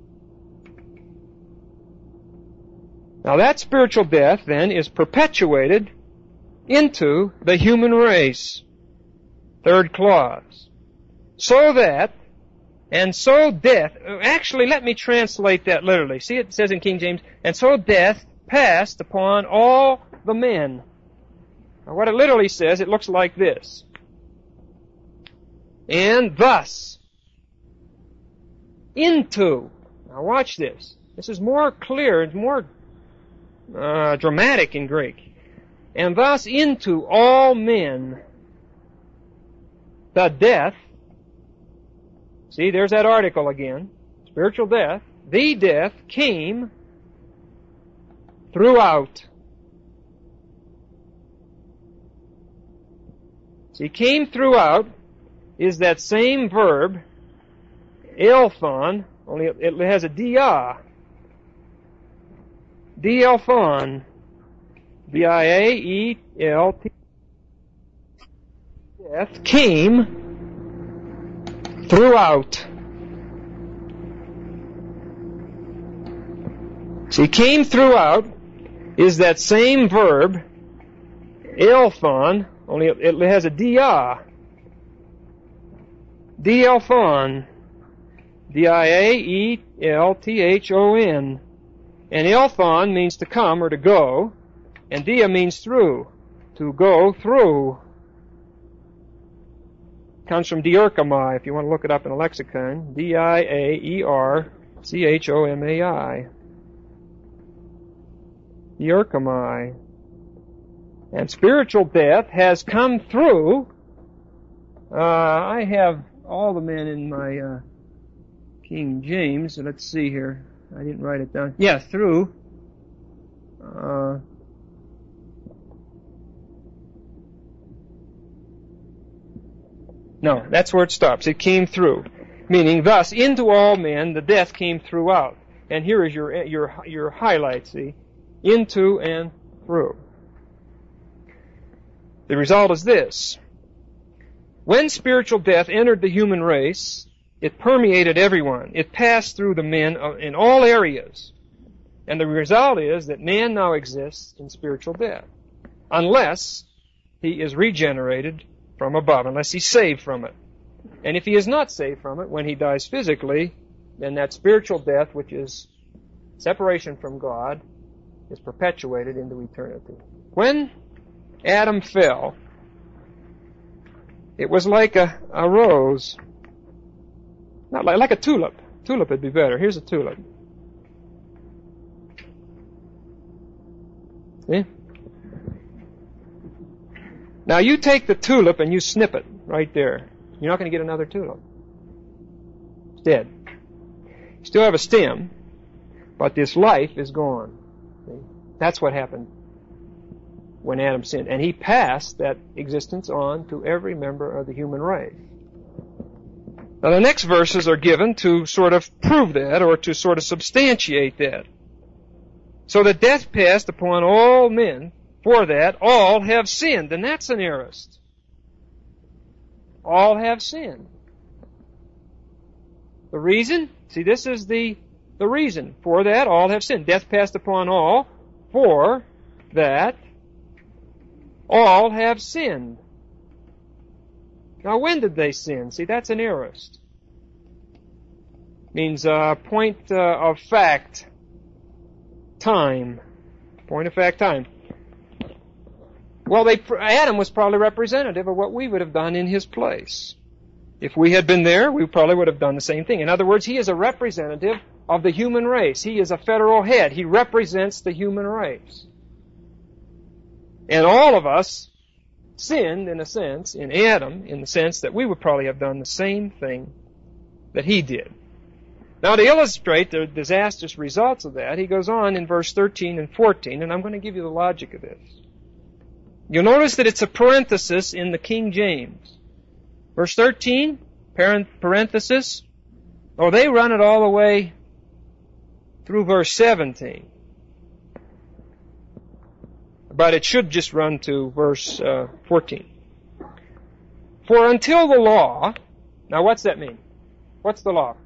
Now that spiritual death then is perpetuated into the human race. Third clause. So that, and so death, actually let me translate that literally. See, it says in King James, and so death passed upon all the men. Now what it literally says, it looks like this. And thus, into. Now watch this. This is more clear, it's more dramatic in Greek. And thus into all men the death, see, there's that article again, spiritual death, the death came throughout. See, came throughout is that same verb, elthon, only it has a dia. Dielthon. D-I-A-E-L-T. Death came throughout. See, came throughout is that same verb, elthon, only it has a dia. Dielthon. D-I-A-E-L-T-H-O-N. And elthon means to come or to go, and dia means through, to go through. Comes from diarchomai, if you want to look it up in a lexicon. D-I-A-E-R-C-H-O-M-A-I. Diarchomai. And spiritual death has come through. I have all the men in my King James. Let's see here. I didn't write it down. Yeah, through. No, that's where it stops. It came through. Meaning, thus, into all men, the death came throughout. And here is your highlight, see? Into and through. The result is this. When spiritual death entered the human race, it permeated everyone. It passed through the men in all areas. And the result is that man now exists in spiritual death. Unless he is regenerated from above, unless he's saved from it. And if he is not saved from it, when he dies physically, then that spiritual death, which is separation from God, is perpetuated into eternity. When Adam fell, it was like a rose. Not like a tulip. Tulip would be better. Here's a tulip. See? Now you take the tulip and you snip it right there. You're not going to get another tulip. It's dead. You still have a stem, but this life is gone. See? That's what happened when Adam sinned. And he passed that existence on to every member of the human race. Now the next verses are given to sort of prove that, or to sort of substantiate that. So that death passed upon all men, for that all have sinned. And that's an aorist. All have sinned. The reason? See, this is the reason. For that all have sinned. Death passed upon all, for that all have sinned. Now, when did they sin? See, that's an aorist. Means point of fact, time. Point of fact, time. Well, Adam was probably representative of what we would have done in his place. If we had been there, we probably would have done the same thing. In other words, he is a representative of the human race. He is a federal head. He represents the human race. And all of us sinned, in a sense, in Adam, in the sense that we would probably have done the same thing that he did. Now, to illustrate the disastrous results of that, he goes on in verse 13 and 14, and I'm going to give you the logic of this. You'll notice that it's a parenthesis in the King James. Verse 13, parenthesis. Oh, they run it all the way through verse 17. But it should just run to verse 14. For until the law, now what's that mean? What's the law?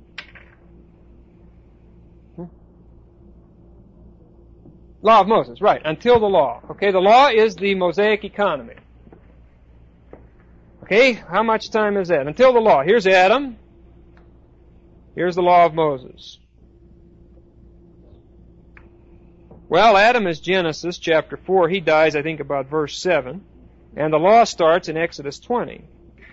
Law of Moses, right, until the law. Okay, the law is the Mosaic economy. Okay, how much time is that? Until the law. Here's Adam. Here's the law of Moses. Well, Adam is Genesis chapter 4. He dies, I think, about verse 7. And the law starts in Exodus 20.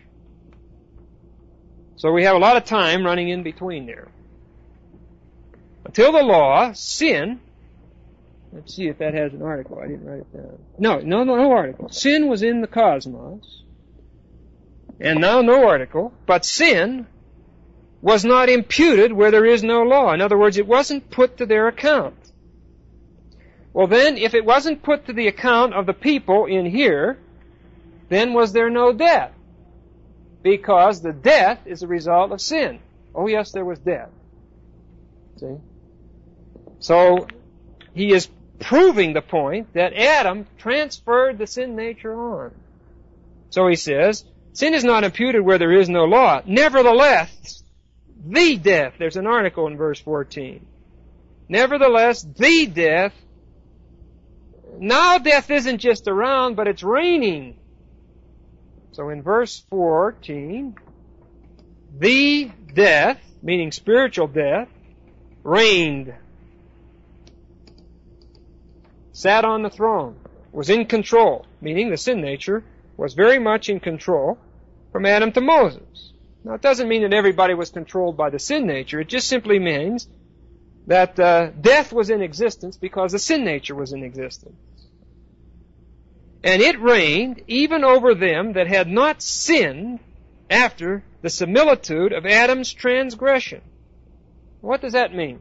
So we have a lot of time running in between there. Until the law, sin... Let's see if that has an article. I didn't write it down. No article. Sin was in the cosmos. And now no article. But sin was not imputed where there is no law. In other words, it wasn't put to their account. Well then, if it wasn't put to the account of the people in here, then was there no death? Because the death is a result of sin. Oh yes, there was death. See? So, he is proving the point that Adam transferred the sin nature on. So he says, sin is not imputed where there is no law. Nevertheless, the death, there's an article in verse 14. Nevertheless, the death, now death isn't just around, but it's reigning. So in verse 14, the death, meaning spiritual death, reigned. Sat on the throne, was in control, meaning the sin nature was very much in control from Adam to Moses. Now, it doesn't mean that everybody was controlled by the sin nature. It just simply means that death was in existence because the sin nature was in existence. And it reigned even over them that had not sinned after the similitude of Adam's transgression. What does that mean?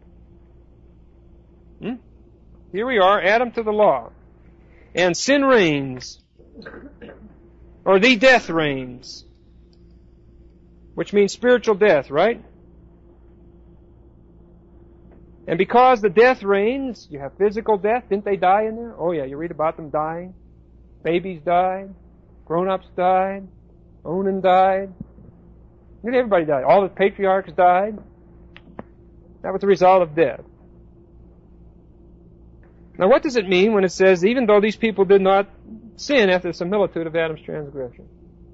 Here we are, Adam to the law. And sin reigns. Or the death reigns. Which means spiritual death, right? And because the death reigns, you have physical death. Didn't they die in there? Oh yeah, you read about them dying. Babies died. Grown-ups died. Onan died. Everybody died. All the patriarchs died. That was the result of death. Now what does it mean when it says, even though these people did not sin after the similitude of Adam's transgression?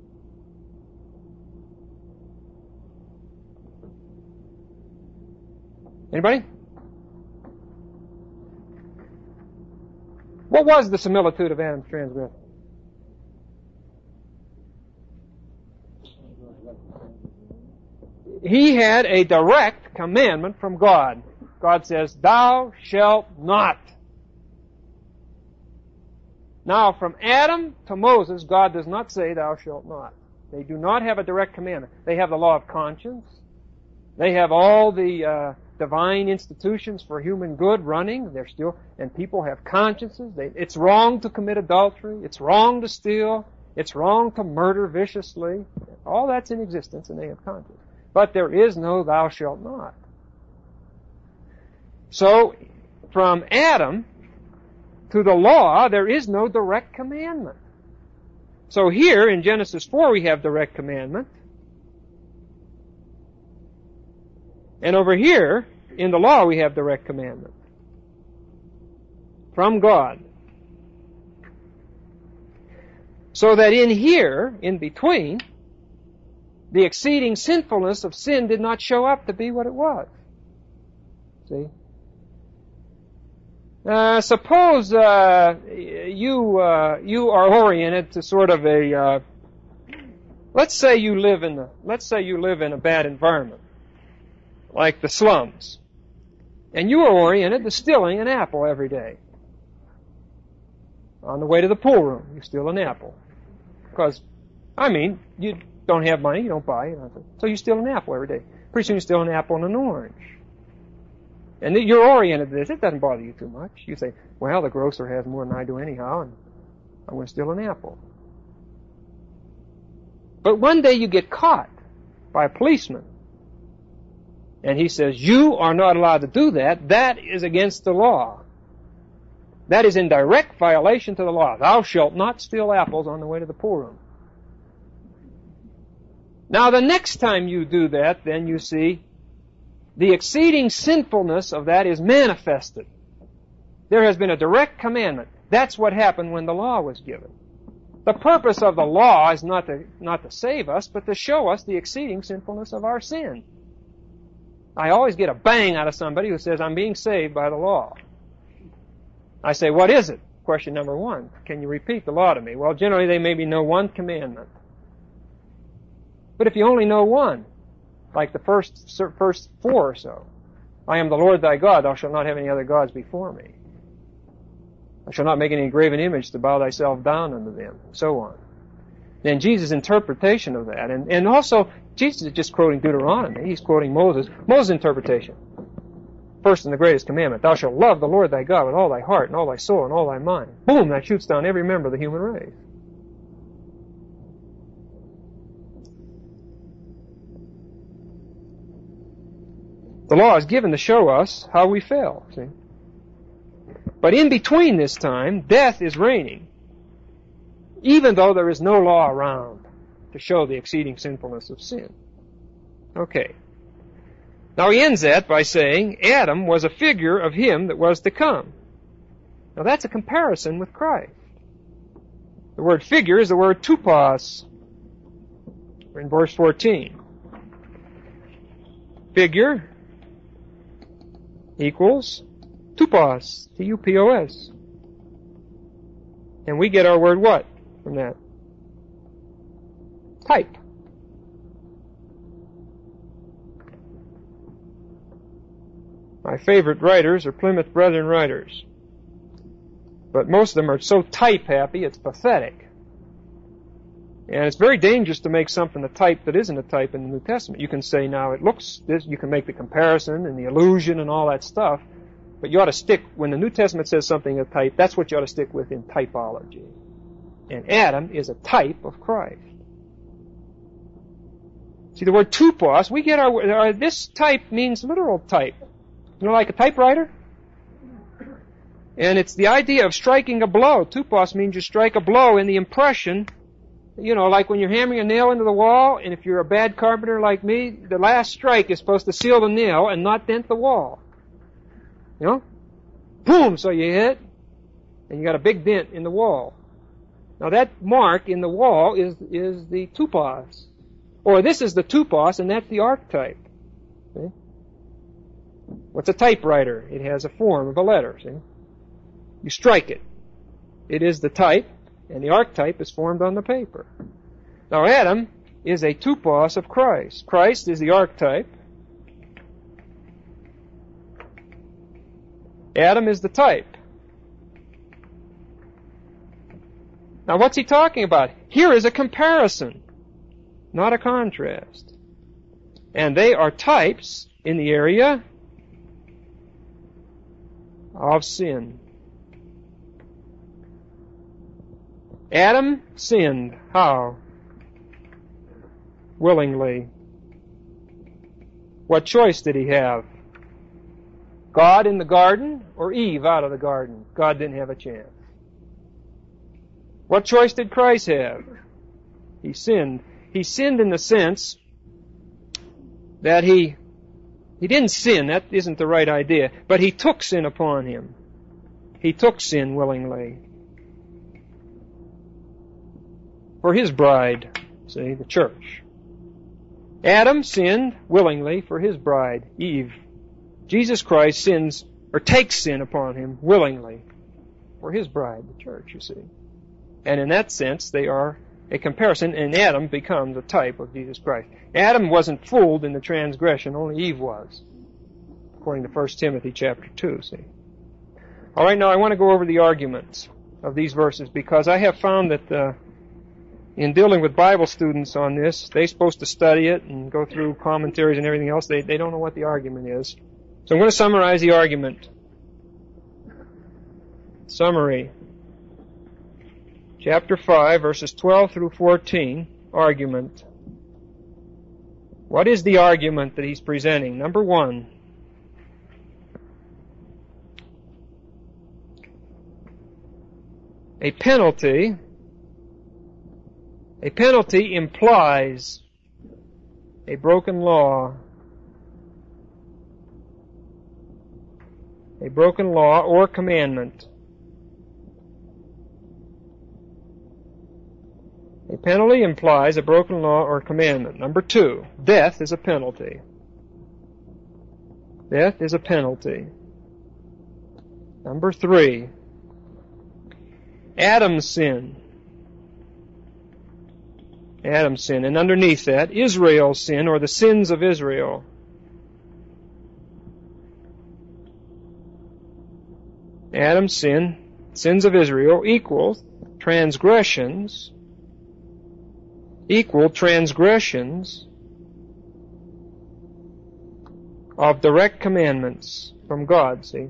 Anybody? What was the similitude of Adam's transgression? He had a direct commandment from God. God says, "Thou shalt not." Now, from Adam to Moses, God does not say, "Thou shalt not." They do not have a direct commandment. They have the law of conscience. They have all the divine institutions for human good running. They're still, and people have consciences. It's wrong to commit adultery. It's wrong to steal. It's wrong to murder viciously. All that's in existence, and they have conscience. But there is no "thou shalt not." So, from Adam to the law, there is no direct commandment. So here in Genesis 4 we have direct commandment. And over here in the law we have direct commandment from God. So that in here, in between, the exceeding sinfulness of sin did not show up to be what it was. See? Suppose you are oriented to sort of a let's say you live in a bad environment, like the slums, and you are oriented to stealing an apple every day. On the way to the pool room, you steal an apple, because you don't have money, you don't buy, so you steal an apple every day. Pretty soon you're still an apple and an orange. And you're oriented to this. It doesn't bother you too much. You say, well, the grocer has more than I do anyhow, and I'm going to steal an apple. But one day you get caught by a policeman, and he says, you are not allowed to do that. That is against the law. That is in direct violation to the law. Thou shalt not steal apples on the way to the poorroom. Now, the next time you do that, then you see the exceeding sinfulness of that is manifested. There has been a direct commandment. That's what happened when the law was given. The purpose of the law is not to save us, but to show us the exceeding sinfulness of our sin. I always get a bang out of somebody who says, I'm being saved by the law. I say, what is it? Question number one. Can you repeat the law to me? Well, generally they maybe know one commandment. But if you only know one, like the first four or so, I am the Lord thy God, thou shalt not have any other gods before me. Thou shalt not make any graven image to bow thyself down unto them, and so on. Then Jesus' interpretation of that, and also Jesus is just quoting Deuteronomy, he's quoting Moses' interpretation. First and the greatest commandment, thou shalt love the Lord thy God with all thy heart and all thy soul and all thy mind. Boom, that shoots down every member of the human race. The law is given to show us how we fell, see? But in between this time, death is reigning, even though there is no law around to show the exceeding sinfulness of sin. Okay. Now he ends that by saying, Adam was a figure of him that was to come. Now that's a comparison with Christ. The word figure is the word tupos. We're in verse 14. Figure equals tupos, T-U-P-O-S. And we get our word what from that? Type. My favorite writers are Plymouth Brethren writers. But most of them are so type happy, it's pathetic. And it's very dangerous to make something a type that isn't a type in the New Testament. You can say, now, it looks this, you can make the comparison and the illusion and all that stuff, but you ought to stick, when the New Testament says something a type, that's what you ought to stick with in typology. And Adam is a type of Christ. See, the word tupos, we get our this type means literal type. You know, like a typewriter? And it's the idea of striking a blow. Tupos means you strike a blow in the impression. You know, like when you're hammering a nail into the wall, and if you're a bad carpenter like me, the last strike is supposed to seal the nail and not dent the wall. You know? Boom! So you hit, and you got a big dent in the wall. Now that mark in the wall is the tupos. Or this is the tupos, and that's the archetype. See? What's a typewriter? It has a form of a letter, see? You strike it. It is the type, and the archetype is formed on the paper. Now Adam is a tupos of Christ. Christ is the archetype. Adam is the type. Now what's he talking about? Here is a comparison, not a contrast. And they are types in the area of sin. Adam sinned. How? Willingly. What choice did he have? God in the garden or Eve out of the garden? God didn't have a chance. What choice did Christ have? He sinned. He sinned in the sense that he didn't sin. That isn't the right idea. But he took sin upon him. He took sin willingly. For his bride, see, the church. Adam sinned willingly for his bride, Eve. Jesus Christ sins, or takes sin upon him willingly for his bride, the church, you see. And in that sense, they are a comparison, and Adam becomes a type of Jesus Christ. Adam wasn't fooled in the transgression, only Eve was, according to 1 Timothy chapter 2, see. All right, now I want to go over the arguments of these verses, because I have found that in dealing with Bible students on this, they're supposed to study it and go through commentaries and everything else. They don't know what the argument is. So I'm going to summarize the argument. Summary. Chapter 5, verses 12 through 14, argument. What is the argument that he's presenting? Number one, a penalty implies a broken law. A broken law or commandment. A penalty implies a broken law or commandment. Number two, death is a penalty. Death is a penalty. Number three, Adam's sin. Adam's sin. And underneath that, Israel's sin, or the sins of Israel. Adam's sin, sins of Israel, equal transgressions of direct commandments from God, see?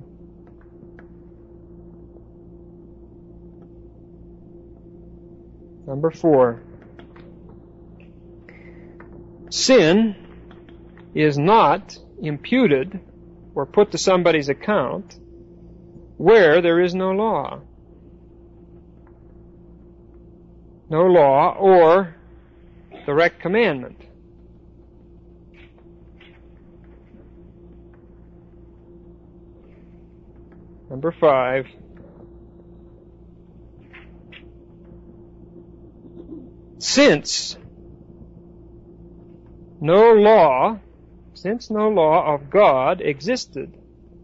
Number four, sin is not imputed or put to somebody's account where there is no law. No law or direct commandment. Number five, since no law of God existed.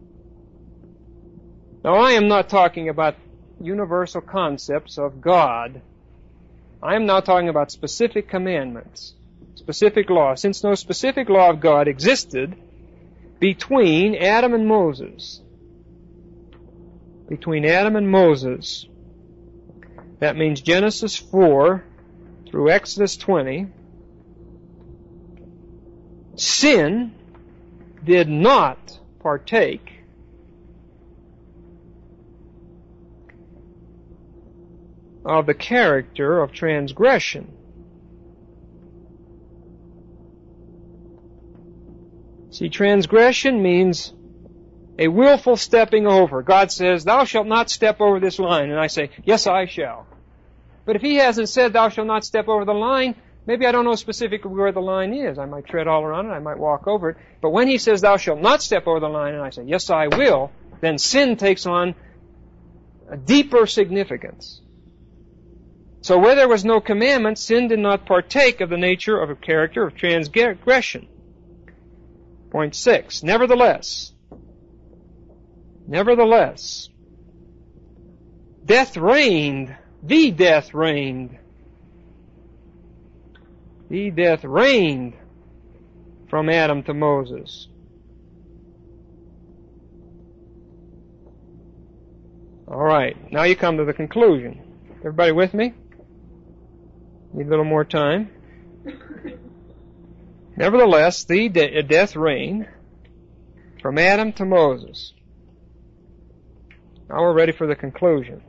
Now I am not talking about universal concepts of God. I am now talking about specific commandments, specific law. Since no specific law of God existed between Adam and Moses, that means Genesis 4 through Exodus 20, sin did not partake of the character of transgression. See, transgression means a willful stepping over. God says, thou shalt not step over this line. And I say, yes, I shall. But if he hasn't said, thou shalt not step over the line, maybe I don't know specifically where the line is. I might tread all around it. I might walk over it. But when he says, thou shalt not step over the line, and I say, yes, I will, then sin takes on a deeper significance. So where there was no commandment, sin did not partake of the nature of a character of transgression. Point 6. Nevertheless, death reigned. The death reigned from Adam to Moses. All right, now you come to the conclusion. Everybody with me? Need a little more time. Nevertheless, the death reigned from Adam to Moses. Now we're ready for the conclusion.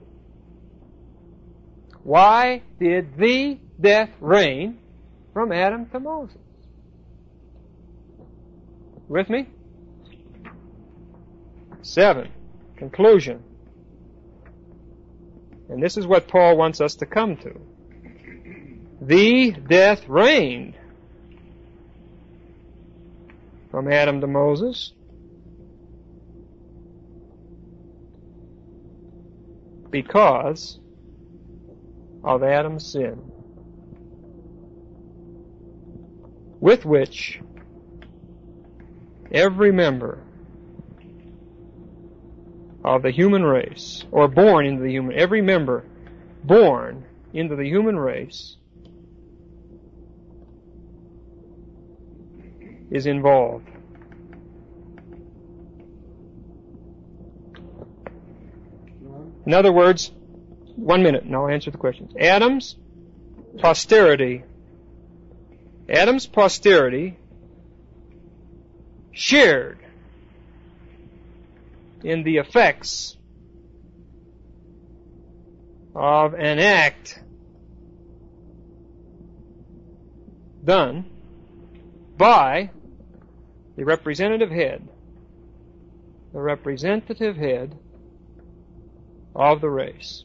Why did the death reign from Adam to Moses? With me? 7. Conclusion. And this is what Paul wants us to come to. The death reigned from Adam to Moses because of Adam's sin, with which every member of the human race, or every member born into the human race is involved. In other words, 1 minute, and I'll answer the questions. Adam's posterity. Adam's posterity shared in the effects of an act done by the representative head of the race.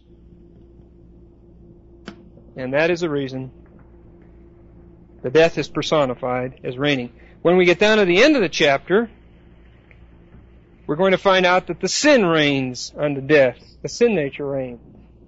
And that is the reason the death is personified as reigning. When we get down to the end of the chapter, we're going to find out that the sin reigns unto death. The sin nature reigns.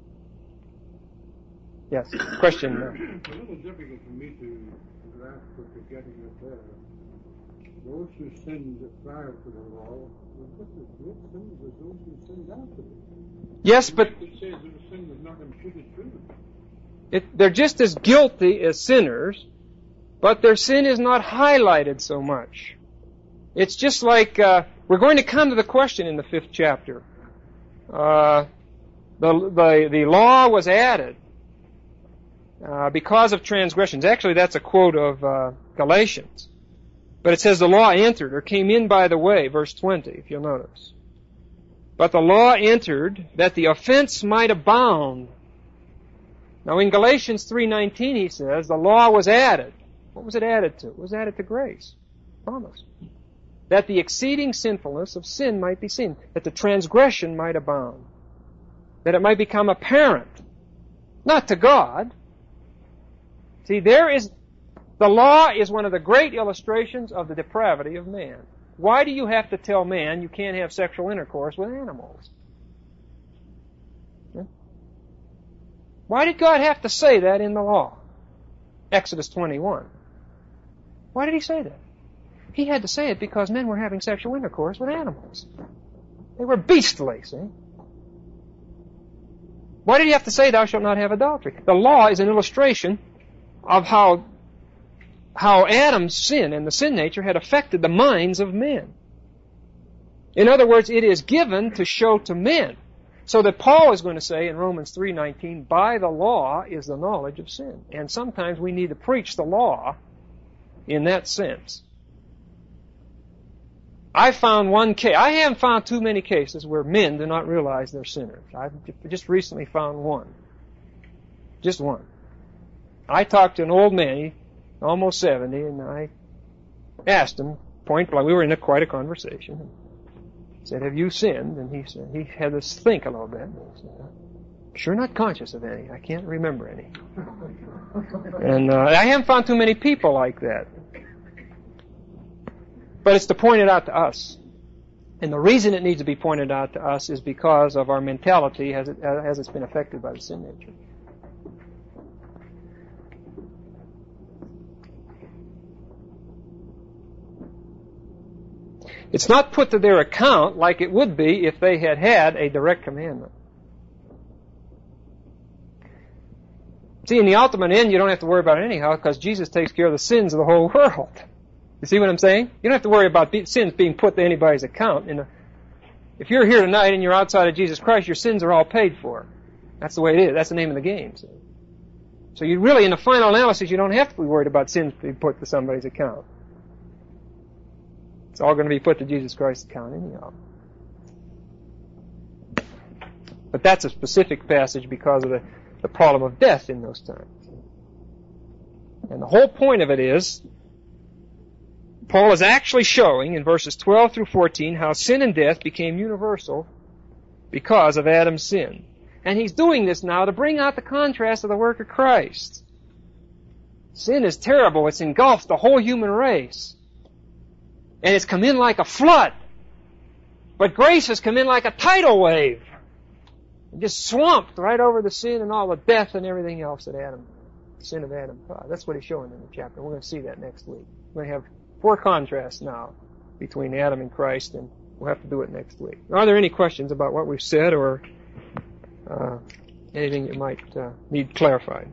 Yes, question. It's a little difficult for me to grasp what you're getting at there. Those who sinned prior to the law were just as great sinners as those who sinned after it. Yes, but It says that the sin was not imputed to them. they're just as guilty as sinners, but their sin is not highlighted so much. It's just like, we're going to come to the question in the 5th chapter. The law was added because of transgressions. Actually, that's a quote of Galatians. But it says the law entered, or came in by the way, verse 20, if you'll notice. But the law entered that the offense might abound. Now in Galatians 3:19 he says the law was added. What was it added to? It was added to grace. Promise. That the exceeding sinfulness of sin might be seen. That the transgression might abound. That it might become apparent. Not to God. See, the law is one of the great illustrations of the depravity of man. Why do you have to tell man you can't have sexual intercourse with animals? Why did God have to say that in the law? Exodus 21. Why did he say that? He had to say it because men were having sexual intercourse with animals. They were beastly, see? Why did he have to say, thou shalt not have adultery? The law is an illustration of how Adam's sin and the sin nature had affected the minds of men. In other words, it is given to show to men. So that Paul is going to say in Romans 3:19, by the law is the knowledge of sin. And sometimes we need to preach the law in that sense. I haven't found too many cases where men do not realize they're sinners. I've just recently found one. Just one. I talked to an old man, almost 70, and I asked him, point blank, we were in quite a conversation. I said, have you sinned? And he said, he had to think a little bit. And he said, sure not conscious of any. I can't remember any. And I haven't found too many people like that. But it's to point it out to us. And the reason it needs to be pointed out to us is because of our mentality as it's been affected by the sin nature. It's not put to their account like it would be if they had had a direct commandment. See, in the ultimate end, you don't have to worry about it anyhow because Jesus takes care of the sins of the whole world. You see what I'm saying? You don't have to worry about sins being put to anybody's account. If you're here tonight and you're outside of Jesus Christ, your sins are all paid for. That's the way it is. That's the name of the game. So you really, in the final analysis, you don't have to be worried about sins being put to somebody's account. It's all going to be put to Jesus Christ's account anyhow. But that's a specific passage because of the problem of death in those times. And the whole point of it is, Paul is actually showing in verses 12 through 14 how sin and death became universal because of Adam's sin. And he's doing this now to bring out the contrast of the work of Christ. Sin is terrible. It's engulfed the whole human race. And it's come in like a flood. But grace has come in like a tidal wave. It just swamped right over the sin and all the death and everything else that the sin of Adam caused. That's what he's showing in the chapter. We're going to see that next week. We're going to have 4 contrasts now between Adam and Christ, and we'll have to do it next week. Are there any questions about what we've said or anything that might need clarified?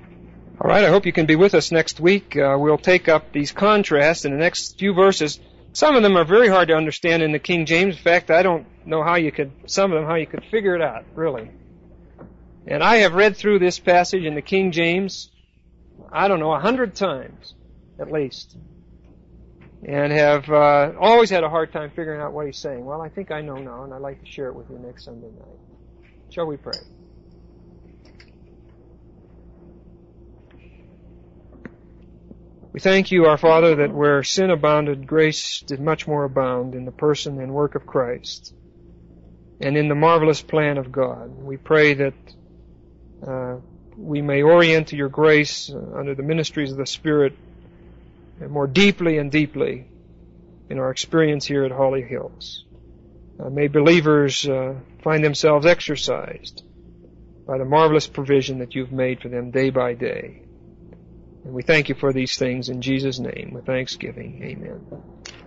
All right, I hope you can be with us next week. We'll take up these contrasts in the next few verses. Some of them are very hard to understand in the King James. In fact, I don't know how you could figure it out, really. And I have read through this passage in the King James, 100 times, at least. And have always had a hard time figuring out what he's saying. Well, I think I know now, and I'd like to share it with you next Sunday night. Shall we pray? We thank you, our Father, that where sin abounded, grace did much more abound in the person and work of Christ and in the marvelous plan of God. We pray that we may orient to your grace under the ministries of the Spirit more deeply and deeply in our experience here at Holly Hills. May believers find themselves exercised by the marvelous provision that you've made for them day by day. And we thank you for these things in Jesus' name with thanksgiving. Amen.